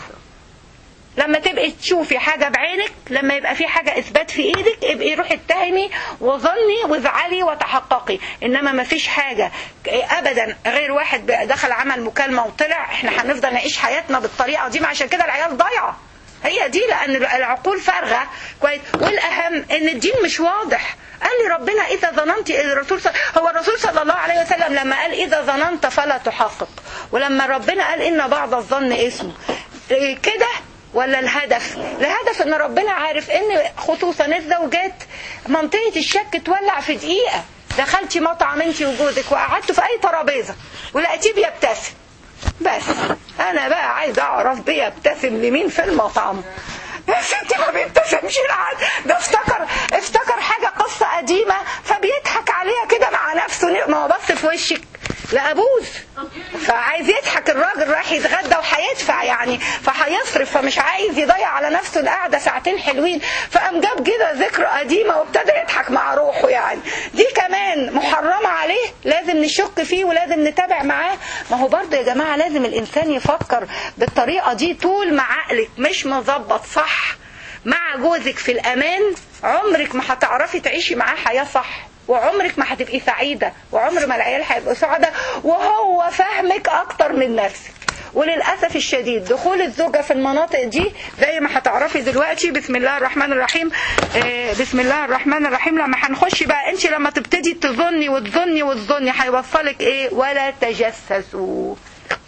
لما تبقي تشوفي حاجة بعينك، لما يبقى في حاجة اثبات في ايدك، ابقي روحي اتهمي وظني وازعلي وتحققي. انما ما فيش حاجة ابدا غير واحد دخل عمل مكالمة وطلع. احنا هنفضل نعيش حياتنا بالطريقة دي. عشان كده العيال ضايعة، هي دي، لان العقول فارغة. كويس؟ والاهم ان الدين مش واضح. قال لي ربنا اذا ظننت، هو الرسول صلى الله عليه وسلم لما قال اذا ظننت فلا تحقق، ولما ربنا قال ان بعض الظن اسمه كده، ولا الهدف ان ربنا عارف ان خصوصا الزوجات منطقة الشك تولع في دقيقة. دخلتي مطعم انت وجوزك وقعدتوا في اي ترابيزة ولقيتيه بيبتسم، بس انا بقى عايز اعرف بيبتسم لمين في المطعم. يا ستي ما بيبتسمش لحد، ده افتكر حاجة قصة قديمة فبيضحك عليها كده مع نفسه. ما هو بص في وشك لأبوز، فعايز يضحك. الراجل رايح يتغدى وهيدفع يعني، فهيصرف، فمش عايز يضيع على نفسه القعدة ساعتين حلوين، فقام جاب كده ذكرى قديمة وابتدى يضحك مع روحه. يعني دي كمان محرمة عليه، لازم نشك فيه ولازم نتابع معاه. ما هو برضه يا جماعة لازم الإنسان يفكر بالطريقة دي. طول ما عقلك مش مظبط صح مع جوزك في الأمان، عمرك ما هتعرفي تعيشي معاه حياة صح، وعمرك ما هتبقي سعيدة، وعمر ما العيال هيبقوا سعداء، وهو فهمك أكتر من نفسك. وللأسف الشديد دخول الزوجة في المناطق دي زي ما هتعرفي دلوقتي. بسم الله الرحمن الرحيم. بسم الله الرحمن الرحيم. لما هنخش بقى انت لما تبتدي تظني وتظني هيوصلك ايه؟ ولا تجسسوا.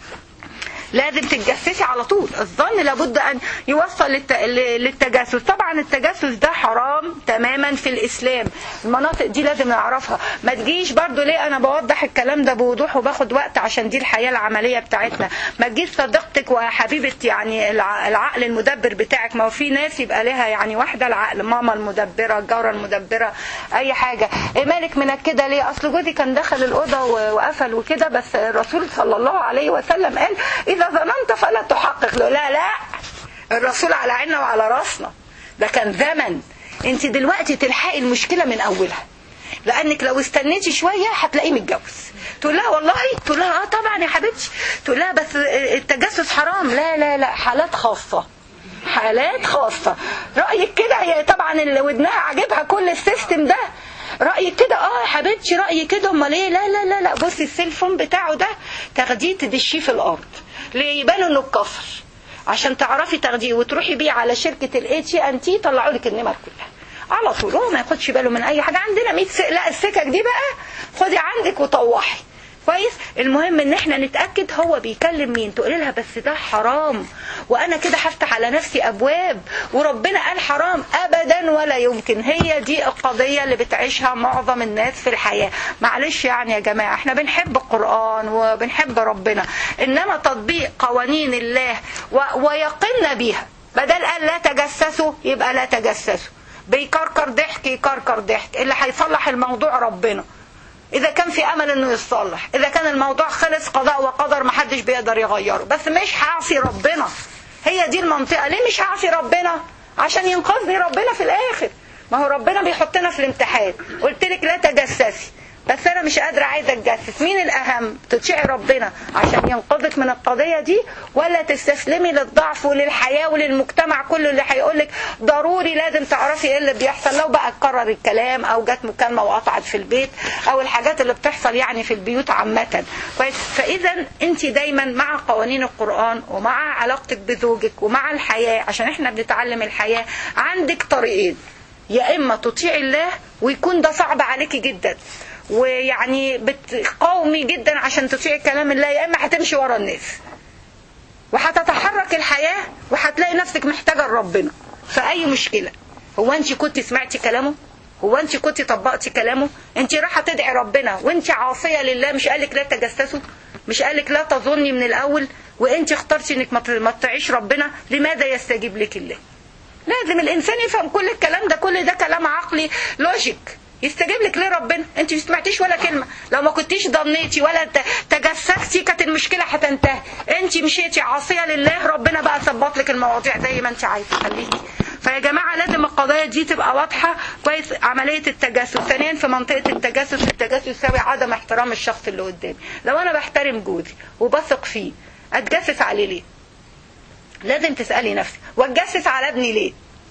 لازم تتجسسي على طول. الظن لابد أن يوصل للتجسس. طبعا التجسس ده حرام تماما في الإسلام. المناطق دي لازم نعرفها. ما تجيش برضو، ليه أنا بوضح الكلام ده بوضوح وباخد وقت عشان دي الحياة العملية بتاعتنا. ما تجيش صديقتك وحبيبة يعني العقل المدبر بتاعك. ما هو في ناس يبقى لها يعني واحدة العقل، ماما المدبرة، الجارة المدبرة، أي حاجة. إيه مالك من كده ليه؟ أصل جوزي كان دخل الأوضة وقفل وكده، بس الرسول صلى الله عليه وسلم قال إذا ظننت فلا تحقق. لا الرسول على عيننا وعلى راسنا. ده كان زمن. انت دلوقتي تلحقي المشكلة من أولها. لانك لو استنيتي شويه هتلاقيه متجوز. تقول لها والله، تقول لها طبعا يا حبيبتي، تقول لها بس التجسس حرام. لا لا لا، حالات خاصه، حالات خاصه. رايك كده؟ هي طبعا اللي ودنها عاجبها كل السيستم ده. رأيك كده؟ يا حبيبتي رأيي كده. امال ايه؟ لا لا لا لا، بصي السيلفون بتاعه ده تاخديه تدشيه في الارض ليه؟ يبان انه اتكسر، عشان تعرفي تاخديه وتروحي بيه على شركة AT&T يطلعوا لك النمر كلها على طول. هو ما ياخدش باله من اي حاجة. عندنا 100 لا، السكك دي بقى خدي عندك وطوحي كويس. المهم ان احنا نتأكد هو بيكلم مين. تقولي لها بس ده حرام وانا كده هفتح على نفسي ابواب وربنا قال حرام. ابدا ولا يمكن. هي دي القضية اللي بتعيشها معظم الناس في الحياة. معلش يعني يا جماعة، احنا بنحب القرآن وبنحب ربنا، انما تطبيق قوانين الله ويقنا بيها. بدل قال لا تجسسوا يبقى لا تجسسوا. بيكركر ضحك يكركر ضحك. اللي هيصلح الموضوع ربنا، إذا كان في أمل إنه يتصلح. إذا كان الموضوع خلص قضاء وقدر محدش بيقدر يغيره. بس مش هعصي ربنا. هي دي المنطقة. ليه مش هعصي ربنا؟ عشان ينقذني ربنا في الآخر. ما هو ربنا بيحطنا في الامتحان. قلت لك لا تجسسي، بس أنا مش قادرة عايزة أتجسس. مين الأهم؟ تطيعي ربنا عشان ينقذك من القضية دي، ولا تستسلمي للضعف وللحياة وللمجتمع كله اللي هيقولك ضروري لازم تعرفي ايه اللي بيحصل. لو بقى اتكرر الكلام او جت مكالمة وقطعت في البيت او الحاجات اللي بتحصل يعني في البيوت عامة كويس. فإذا انت دايما مع قوانين القرآن ومع علاقتك بزوجك ومع الحياة، عشان احنا بنتعلم الحياة. عندك طريقين، يا اما تطيعي الله ويكون ده صعب عليكي جدا ويعني بتقاومي جدا عشان تطيعي كلام الله، يا اما هتمشي ورا الناس وهتتحرك الحياة وهتلاقي نفسك محتاجة لربنا في اي مشكلة. هو انت كنت سمعتي كلامه؟ هو انت كنت طبقتي كلامه؟ انت رايحة تدعي ربنا وانت عاصية لله. مش قالك لا تجسسوا؟ مش قالك لا تظني من الاول؟ وانت اخترتي انك ما تطيعيش ربنا. لماذا يستجيب لك الله؟ لازم الانسان يفهم كل الكلام ده. كل ده كلام عقلي لوجيك. يستجيب لك ليه ربنا؟ انت ما سمعتيش ولا كلمه. لو ما كنتيش ضنيتي ولا تجسستي كانت المشكله هتنتهي. انت مشيتي عاصيه لله، ربنا بقى ثبت لك المواضيع زي ما انت عايزه. خليكي. فيا جماعه لازم القضايا دي تبقى واضحه كويس. عمليه التجسس ثانيا في منطقه التجسس. التجسس يساوي عدم احترام الشخص اللي قدامي. لو انا بحترم جوزي وبثق فيه، اتجسس عليه ليه؟ لازم تسالي نفسك. واتجسس على ابني ليه؟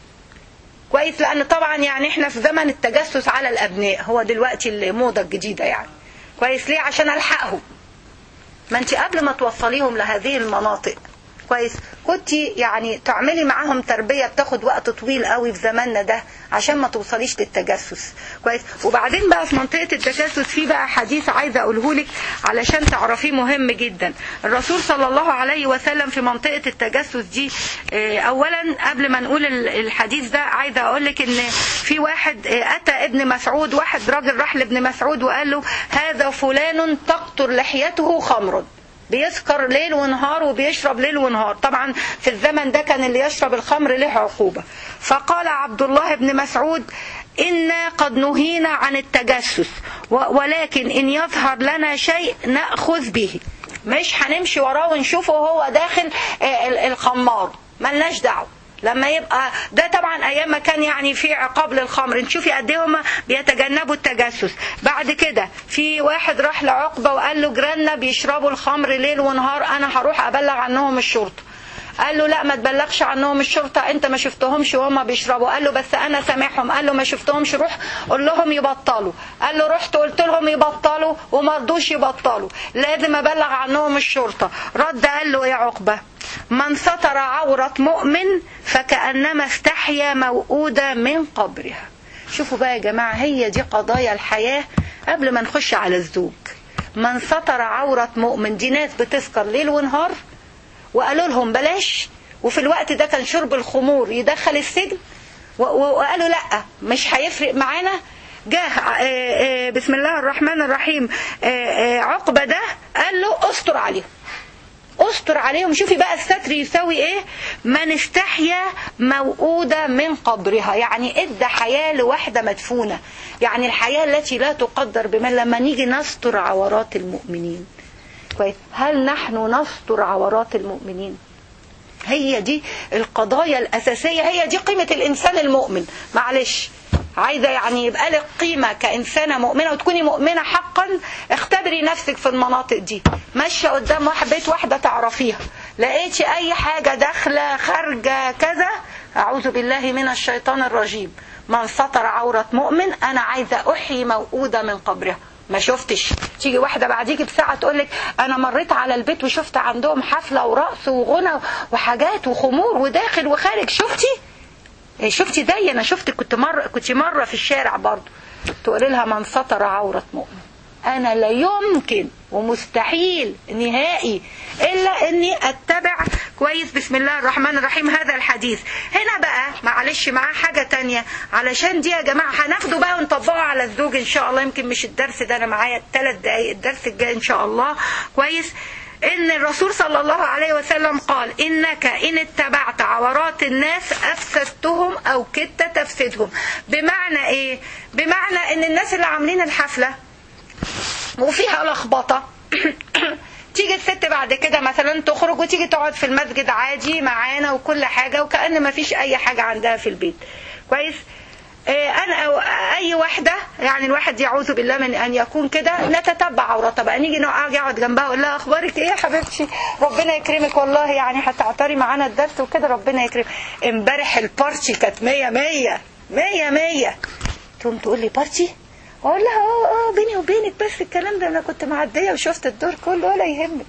كويس. لان طبعا يعني احنا في زمن التجسس على الابناء، هو دلوقتي الموضه الجديده يعني كويس. ليه؟ عشان الحقهم. ما انت قبل ما توصليهم لهذه المناطق كويس كنت يعني تعملي معاهم تربيه بتاخد وقت طويل قوي في زماننا ده عشان ما توصليش للتجسس كويس. وبعدين بقى في منطقه التجسس في بقى حديث عايزه اقوله لك علشان تعرفيه مهم جدا. الرسول صلى الله عليه وسلم في منطقه التجسس دي، اولا قبل ما نقول الحديث ده عايزه اقول لك ان في واحد اتى ابن مسعود. واحد راجل راح لابن مسعود وقال له هذا فلان تقطر لحيته خمر. بيسكر ليل ونهار وبيشرب ليل ونهار. طبعا في الزمن ده كان اللي يشرب الخمر له عقوبة. فقال عبد الله بن مسعود إنا قد نهينا عن التجسس، ولكن إن يظهر لنا شيء نأخذ به. مش هنمشي وراه ونشوفه وهو داخل الخمار، ملناش دعوة. لما يبقى ده طبعا ايام ما كان يعني في عقاب للخمر. نشوفي قد ايه هم بيتجنبوا التجسس. بعد كده في واحد راح لعقبة وقال له جيراننا بيشربوا الخمر ليل ونهار، انا هروح ابلغ عنهم الشرطة. قال له لا ما تبلغش عنهم الشرطة، انت ما شفتهمش وهم بيشربوا. قال له بس انا سامعهم. قال له ما شفتهمش، روح قول لهم يبطلوا. قال له رحت قلت لهم يبطلوا وما رضوش يبطلوا، لازم ابلغ عنهم الشرطة. رد قال له يا عقبة من ستر عورة مؤمن فكأنما استحيا موؤودة من قبرها. شوفوا بقى يا جماعة، هي دي قضايا الحياة قبل ما نخش على الزوج. من ستر عورة مؤمن، دي ناس بتسكر ليل ونهار وقالوا لهم بلاش، وفي الوقت ده كان شرب الخمور يدخل السجن، وقالوا لا مش هيفرق معانا. جاه بسم الله الرحمن الرحيم عقبة ده قال له استر عليهم، استر عليهم. شوفي بقى الستر يساوي ايه؟ من استحيا موؤودة من قبرها، يعني ادى حياة لوحدة مدفونة. يعني الحياة التي لا تقدر بمال. لما نيجي نستر عورات المؤمنين كويس، هل نحن نستر عورات المؤمنين؟ هي دي القضايا الأساسية، هي دي قيمة الإنسان المؤمن. معلش عايزة يعني يبقى لك قيمة كإنسانة مؤمنة وتكوني مؤمنة حقا، اختبري نفسك في المناطق دي. ماشية قدام بيت واحدة تعرفيها، لقيتي أي حاجة داخلة خارجة كذا، أعوذ بالله من الشيطان الرجيم، من سطر عورة مؤمن أنا عايزة أحيي موؤودة من قبرها. ما شفتش تيجي واحدة بعديك بساعة تقولك أنا مريت على البيت وشفت عندهم حفلة ورقص وغنى وحاجات وخمور وداخل وخارج. شفتي زي أنا شفتك، كنت مرة في الشارع برضو تقولي لها من سطر عورة مؤمن. أنا لا يمكن ومستحيل نهائي إلا أني أتبع كويس بسم الله الرحمن الرحيم هذا الحديث. هنا بقى معلش معاه حاجة تانية، علشان دي يا جماعة هناخده بقى ونطبقه على الزوج إن شاء الله. يمكن مش الدرس ده، أنا معايا 3 دقايق، الدرس الجاي إن شاء الله كويس. إن الرسول صلى الله عليه وسلم قال إنك إن اتبعت عورات الناس أفسدتهم أو كدت تفسدهم. بمعنى إيه؟ بمعنى إن الناس اللي عاملين الحفلة وفيها لخبطة تيجي الست بعد كده مثلا تخرج وتيجي تقعد في المسجد عادي معانا وكل حاجة وكأن ما فيش أي حاجة عندها في البيت كويس. أنا أو أي واحدة يعني الواحد يعوذ بالله من أن يكون كده نتتبع عورتها بقى، نيجي نقعد جنبها أقول لها أخبارك إيه يا حبيبتي، ربنا يكرمك والله يعني هتعتري معانا الدرس وكده ربنا يكرمك، امبارح البارتي كانت 100 تقوم تقول لي بارتي، اقول لها بيني وبينك بس الكلام ده انا كنت معديه وشفت الدور كله ولا يهمك.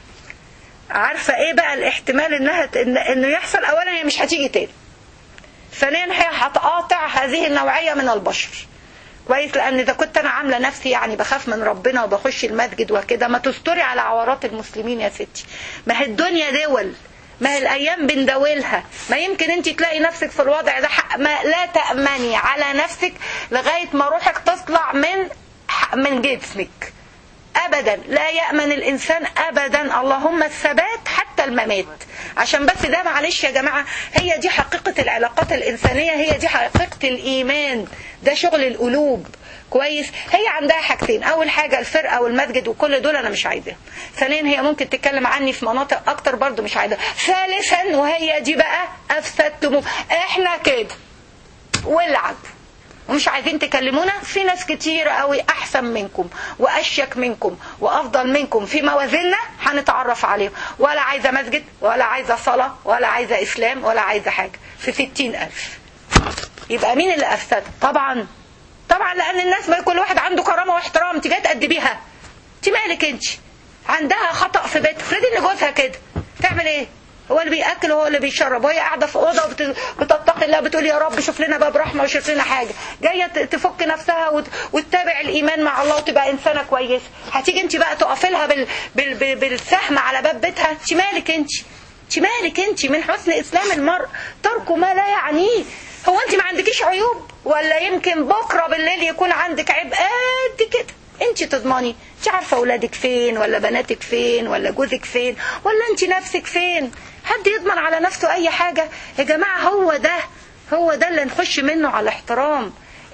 عارفه ايه بقى الاحتمال انه يحصل؟ اولا هي مش هتيجي تاني، ثانيا هي هتقاطع هذه النوعيه من البشر كويس. لان اذا كنت انا عامله نفسي يعني بخاف من ربنا وبخش المسجد وكده، ما تستري على عورات المسلمين يا ستي. ما هي الدنيا دول، ما هي الأيام بندولها، ما يمكن أنت تلاقي نفسك في الوضع ده. ما لا تأمني على نفسك لغاية ما روحك تطلع من جسمك أبدا. لا يأمن الإنسان أبدا، اللهم الثبات حتى الممات. عشان بس ده معلش يا جماعة، هي دي حقيقة العلاقات الإنسانية، هي دي حقيقة الإيمان، ده شغل القلوب كويس. هي عندها حاجتين، اول حاجة الفرقة والمسجد وكل دول انا مش عايزاها، ثانيا هي ممكن تتكلم عني في مناطق اكتر برضو مش عايزاها، ثالثا وهي دي بقى افسدتم احنا كده والعب ومش عايزين تكلمونا. في ناس كتير قوي احسن منكم واشيك منكم وافضل منكم في موازيننا هنتعرف عليهم، ولا عايزة مسجد ولا عايزة صلاة ولا عايزة اسلام ولا عايزة حاجة في 60,000. يبقى مين اللي افسد؟ طبعا لان الناس ما كل واحد عنده كرامه واحترام، انت جايه تأدبيها، انت مالك؟ انت عندها خطأ في بيتها، افرضي ان جوزها كده تعمل ايه؟ هو اللي بيأكل وهو اللي بيشرب وهي قاعده في اوضه بتتقي الله بتقول يا رب شوف لنا باب رحمه وشوف لنا حاجه، جايه تفك نفسها وتتابع الايمان مع الله وتبقى انسانه كويسه. هتيجي انت بقى تقفي لها بالسهم على باب بيتها؟ انت مالك انت؟ من حسن اسلام المرء ترك ما لا يعنيه. هو انت ما عندكيش عيوب؟ ولا يمكن بكرة بالليل يكون عندك عيب قد كده؟ انت تضمني؟ انت عارفة اولادك فين ولا بناتك فين ولا جوزك فين ولا انت نفسك فين؟ حد يضمن على نفسه اي حاجة يا جماعة؟ هو ده اللي نخش منه على احترام.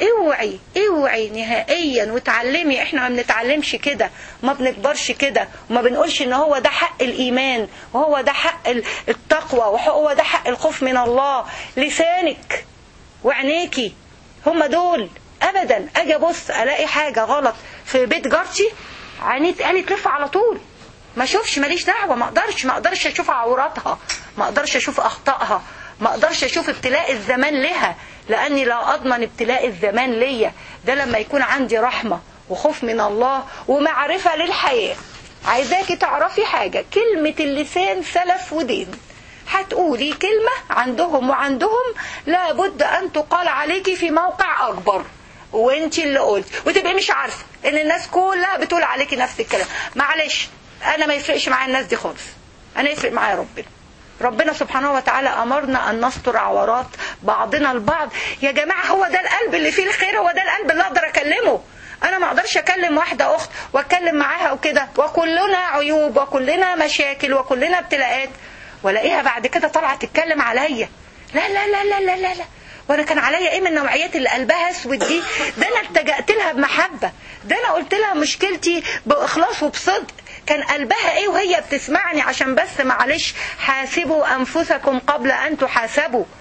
اوعي نهائيا وتعلمي. احنا ما بنتعلمش كده وما بنكبرش كده وما بنقولش ان هو ده حق الايمان وهو ده حق التقوى وهو ده حق الخوف من الله. لسانك وعينيكي هم دول ابدا. اجي ابص الاقي حاجة غلط في بيت جارتي عيني تلف على طول، ما اشوفش، ماليش دعوة، ما اقدرش اشوف عوراتها، ما اقدرش اشوف اخطائها، ما اقدرش اشوف ابتلاء الزمان لها، لاني لا اضمن ابتلاء الزمان ليا. ده لما يكون عندي رحمة وخوف من الله ومعرفة للحياة. عايزاكي تعرفي حاجة، كلمة اللسان سلف ودين. هتقولي كلمة عندهم لابد ان تقال عليكي في موقع اكبر وانتي اللي قلت، وتبقي مش عارفة ان الناس كلها بتقول عليكي نفس الكلام. معلش انا ما يفرقش معايا الناس دي خالص، انا يفرق معايا ربنا سبحانه وتعالى امرنا ان نستر عورات بعضنا البعض. يا جماعة هو ده القلب اللي فيه الخير، هو ده القلب اللي اقدر اكلمه. انا ما اقدرش اكلم واحدة اخت واتكلم معاها وكده وكلنا عيوب وكلنا مشاكل وكلنا ابتلاءات، ولاقيها بعد كده طالعه تتكلم عليا. لا لا لا لا لا لا لا. وانا كان عليا ايه من النوعيات اللي قلبها اسود دي؟ ده انا التجأت لها بمحبة، ده انا قلت لها مشكلتي باخلاص وبصدق. كان قلبها ايه وهي بتسمعني؟ عشان بس معلش حاسبوا انفسكم قبل ان تحاسبوا.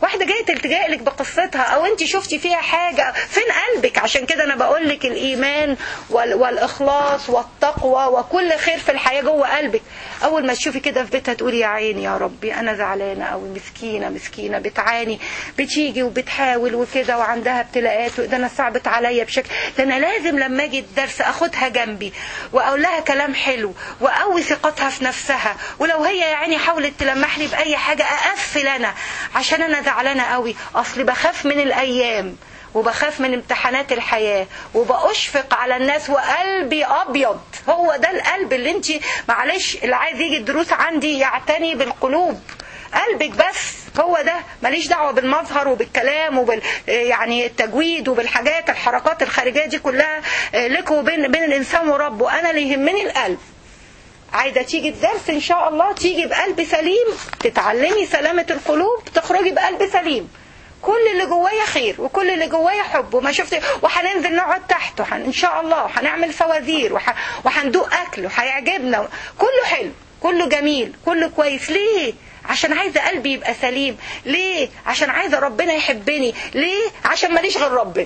واحدة جاية تلتجأ لك بقصتها، او انت شفتي فيها حاجة، فين قلبك؟ عشان كده انا بقول لك الايمان والاخلاص والتقوى وكل خير في الحياة جوه قلبك. اول ما تشوفي كده في بيتها تقولي يا عيني يا ربي انا زعلانة او مسكينة بتعاني، بتيجي وبتحاول وكده وعندها ابتلاءات، ده انا صعبت عليا بشكل، ده انا لازم لما اجي الدرس اخدها جنبي واقول لها كلام حلو واقوي ثقتها في نفسها، ولو هي يعني حاولت تلمح لي باي حاجة اقفل انا عشان انا زعلانة قوي، اصلي بخاف من الايام وبخاف من امتحانات الحياة وبأشفق على الناس وقلبي أبيض. هو ده القلب اللي انت معلش اللي عايز يجي الدروس عندي يعتني بالقلوب، قلبك بس هو ده، ماليش دعوة بالمظهر وبالكلام يعني التجويد وبالحاجات الحركات الخارجية دي كلها لك وبين الإنسان وربه. أنا اللي يهمني القلب. عايزة تيجي الدرس إن شاء الله تيجي بقلب سليم، تتعلمي سلامة القلوب، تخرجي بقلب سليم. كل اللي جوايا خير وكل اللي جوايا حب وما شفت، وهننزل نقعد تحت ان شاء الله وهنعمل فوازير وهندوق اكل وهيعجبنا، كله حلو كله جميل كله كويس. ليه؟ عشان عايزة قلبي يبقى سليم. ليه؟ عشان عايزة ربنا يحبني. ليه؟ عشان ماليش غير ربنا.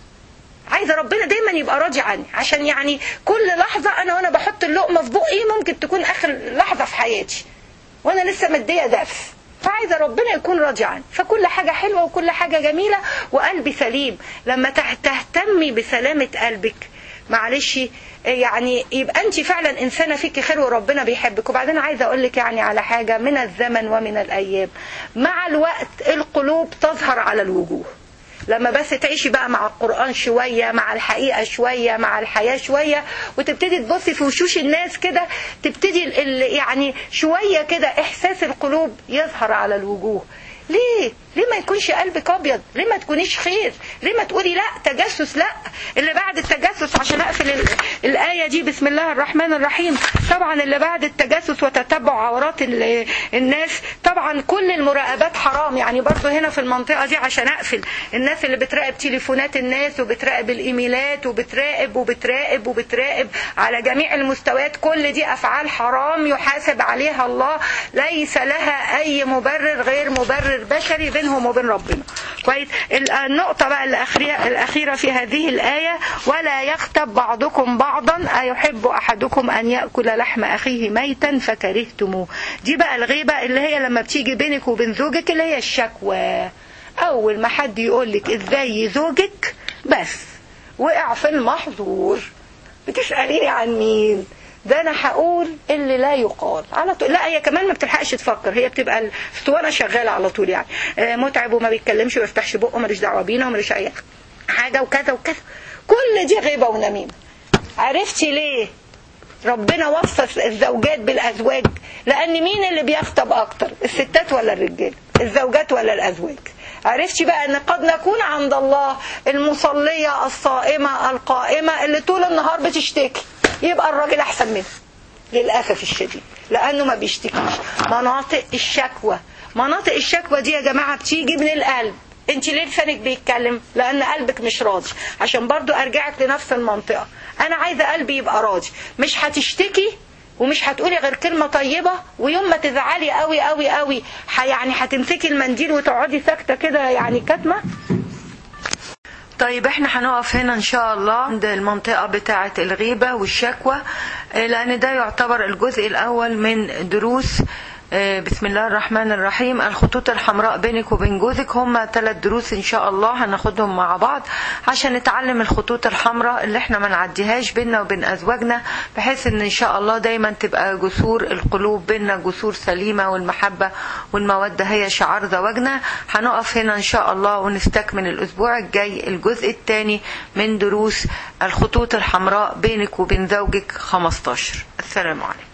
عايزة ربنا دايما يبقى راضي عني، عشان يعني كل لحظة وانا بحط اللقمة في بقي ممكن تكون اخر لحظة في حياتي وانا لسه مدية درس، فعايزة ربنا يكون راضي عني. فكل حاجة حلوة وكل حاجة جميلة وقلبي سليم. لما تهتمي بسلامة قلبك معلش يعني يبقى انت فعلا انسانة فيك خير وربنا بيحبك. وبعدين عايزة اقولك يعني على حاجة، من الزمن ومن الايام مع الوقت القلوب تظهر على الوجوه. لما بس تعيشي بقى مع القرآن شوية، مع الحقيقة شوية، مع الحياة شوية، وتبتدي تبصي في وشوش الناس كده، تبتدي يعني شوية كده إحساس القلوب يظهر على الوجوه. ليه ما يكونش قلبك أبيض؟ ليه ما تكونيش خير؟ ليه ما تقولي لا تجسس؟ لا، اللي بعد التجسس عشان أقفل الآية دي بسم الله الرحمن الرحيم، طبعا اللي بعد التجسس وتتبع عورات الناس، طبعا كل المراقبات حرام. يعني برضو هنا في المنطقة دي عشان أقفل، الناس اللي بتراقب تليفونات الناس وبتراقب الإيميلات وبتراقب على جميع المستويات، كل دي أفعال حرام يحاسب عليها الله، ليس لها أي مبرر غير مبرر بشري بينهم وبين ربنا. كويس. النقطة بقى الأخيرة في هذه الآية، ولا يغتب بعضكم بعضا أيحب أحدكم أن يأكل لحم أخيه ميتا فكرهتموه. دي بقى الغيبة اللي هي لما بتيجي بينك وبين زوجك، اللي هي الشكوى. أول ما حد يقولك إزاي زوجك بس وقع في المحظور، بتسأليني عن مين؟ ده انا هقول اللي لا يقال على طول. لا هي كمان ما بتلحقش تفكر، هي بتبقى الاسطوانه شغاله على طول، يعني متعب وما بيتكلمش وما يفتحش بقه، ماليش دعوه بينا وماليش اي حاجه وكذا وكذا، كل دي غيبه ونميمه. عرفتي ليه ربنا وصف الزوجات بالازواج؟ لان مين اللي بيخطب اكتر، الستات ولا الرجال، الزوجات ولا الازواج؟ عرفتي بقى ان قد نكون عند الله المصليه الصائمه القائمه اللي طول النهار بتشتكي، يبقى الراجل احسن منه للاسف الشديد، لانه ما بيشتكيش. مناطق الشكوى دي يا جماعه بتيجي من القلب. انت ليه لسانك بيتكلم؟ لان قلبك مش راضي. عشان برضو ارجعك لنفس المنطقه، انا عايزه قلبي يبقى راضي. مش هتشتكي ومش هتقولي غير كلمه طيبه، ويوم ما تزعلي قوي قوي قوي يعني هتمسكي المنديل وتقعدي ساكته كده يعني كاتمه. طيب احنا هنقف هنا ان شاء الله عند المنطقة بتاعة الغيبة والشكوى، لان ده يعتبر الجزء الاول من دروس بسم الله الرحمن الرحيم الخطوط الحمراء بينك وبين جوزك. هم 3 دروس ان شاء الله هناخدهم مع بعض عشان نتعلم الخطوط الحمراء اللي احنا ما نعديهاش بيننا وبين ازواجنا، بحيث ان شاء الله دايما تبقى جسور القلوب بيننا جسور سليمة، والمحبة والمودة هي شعار زواجنا. هنقف هنا ان شاء الله ونستكمل الاسبوع الجاي الجزء الثاني من دروس الخطوط الحمراء بينك وبين زوجك 15. السلام عليكم.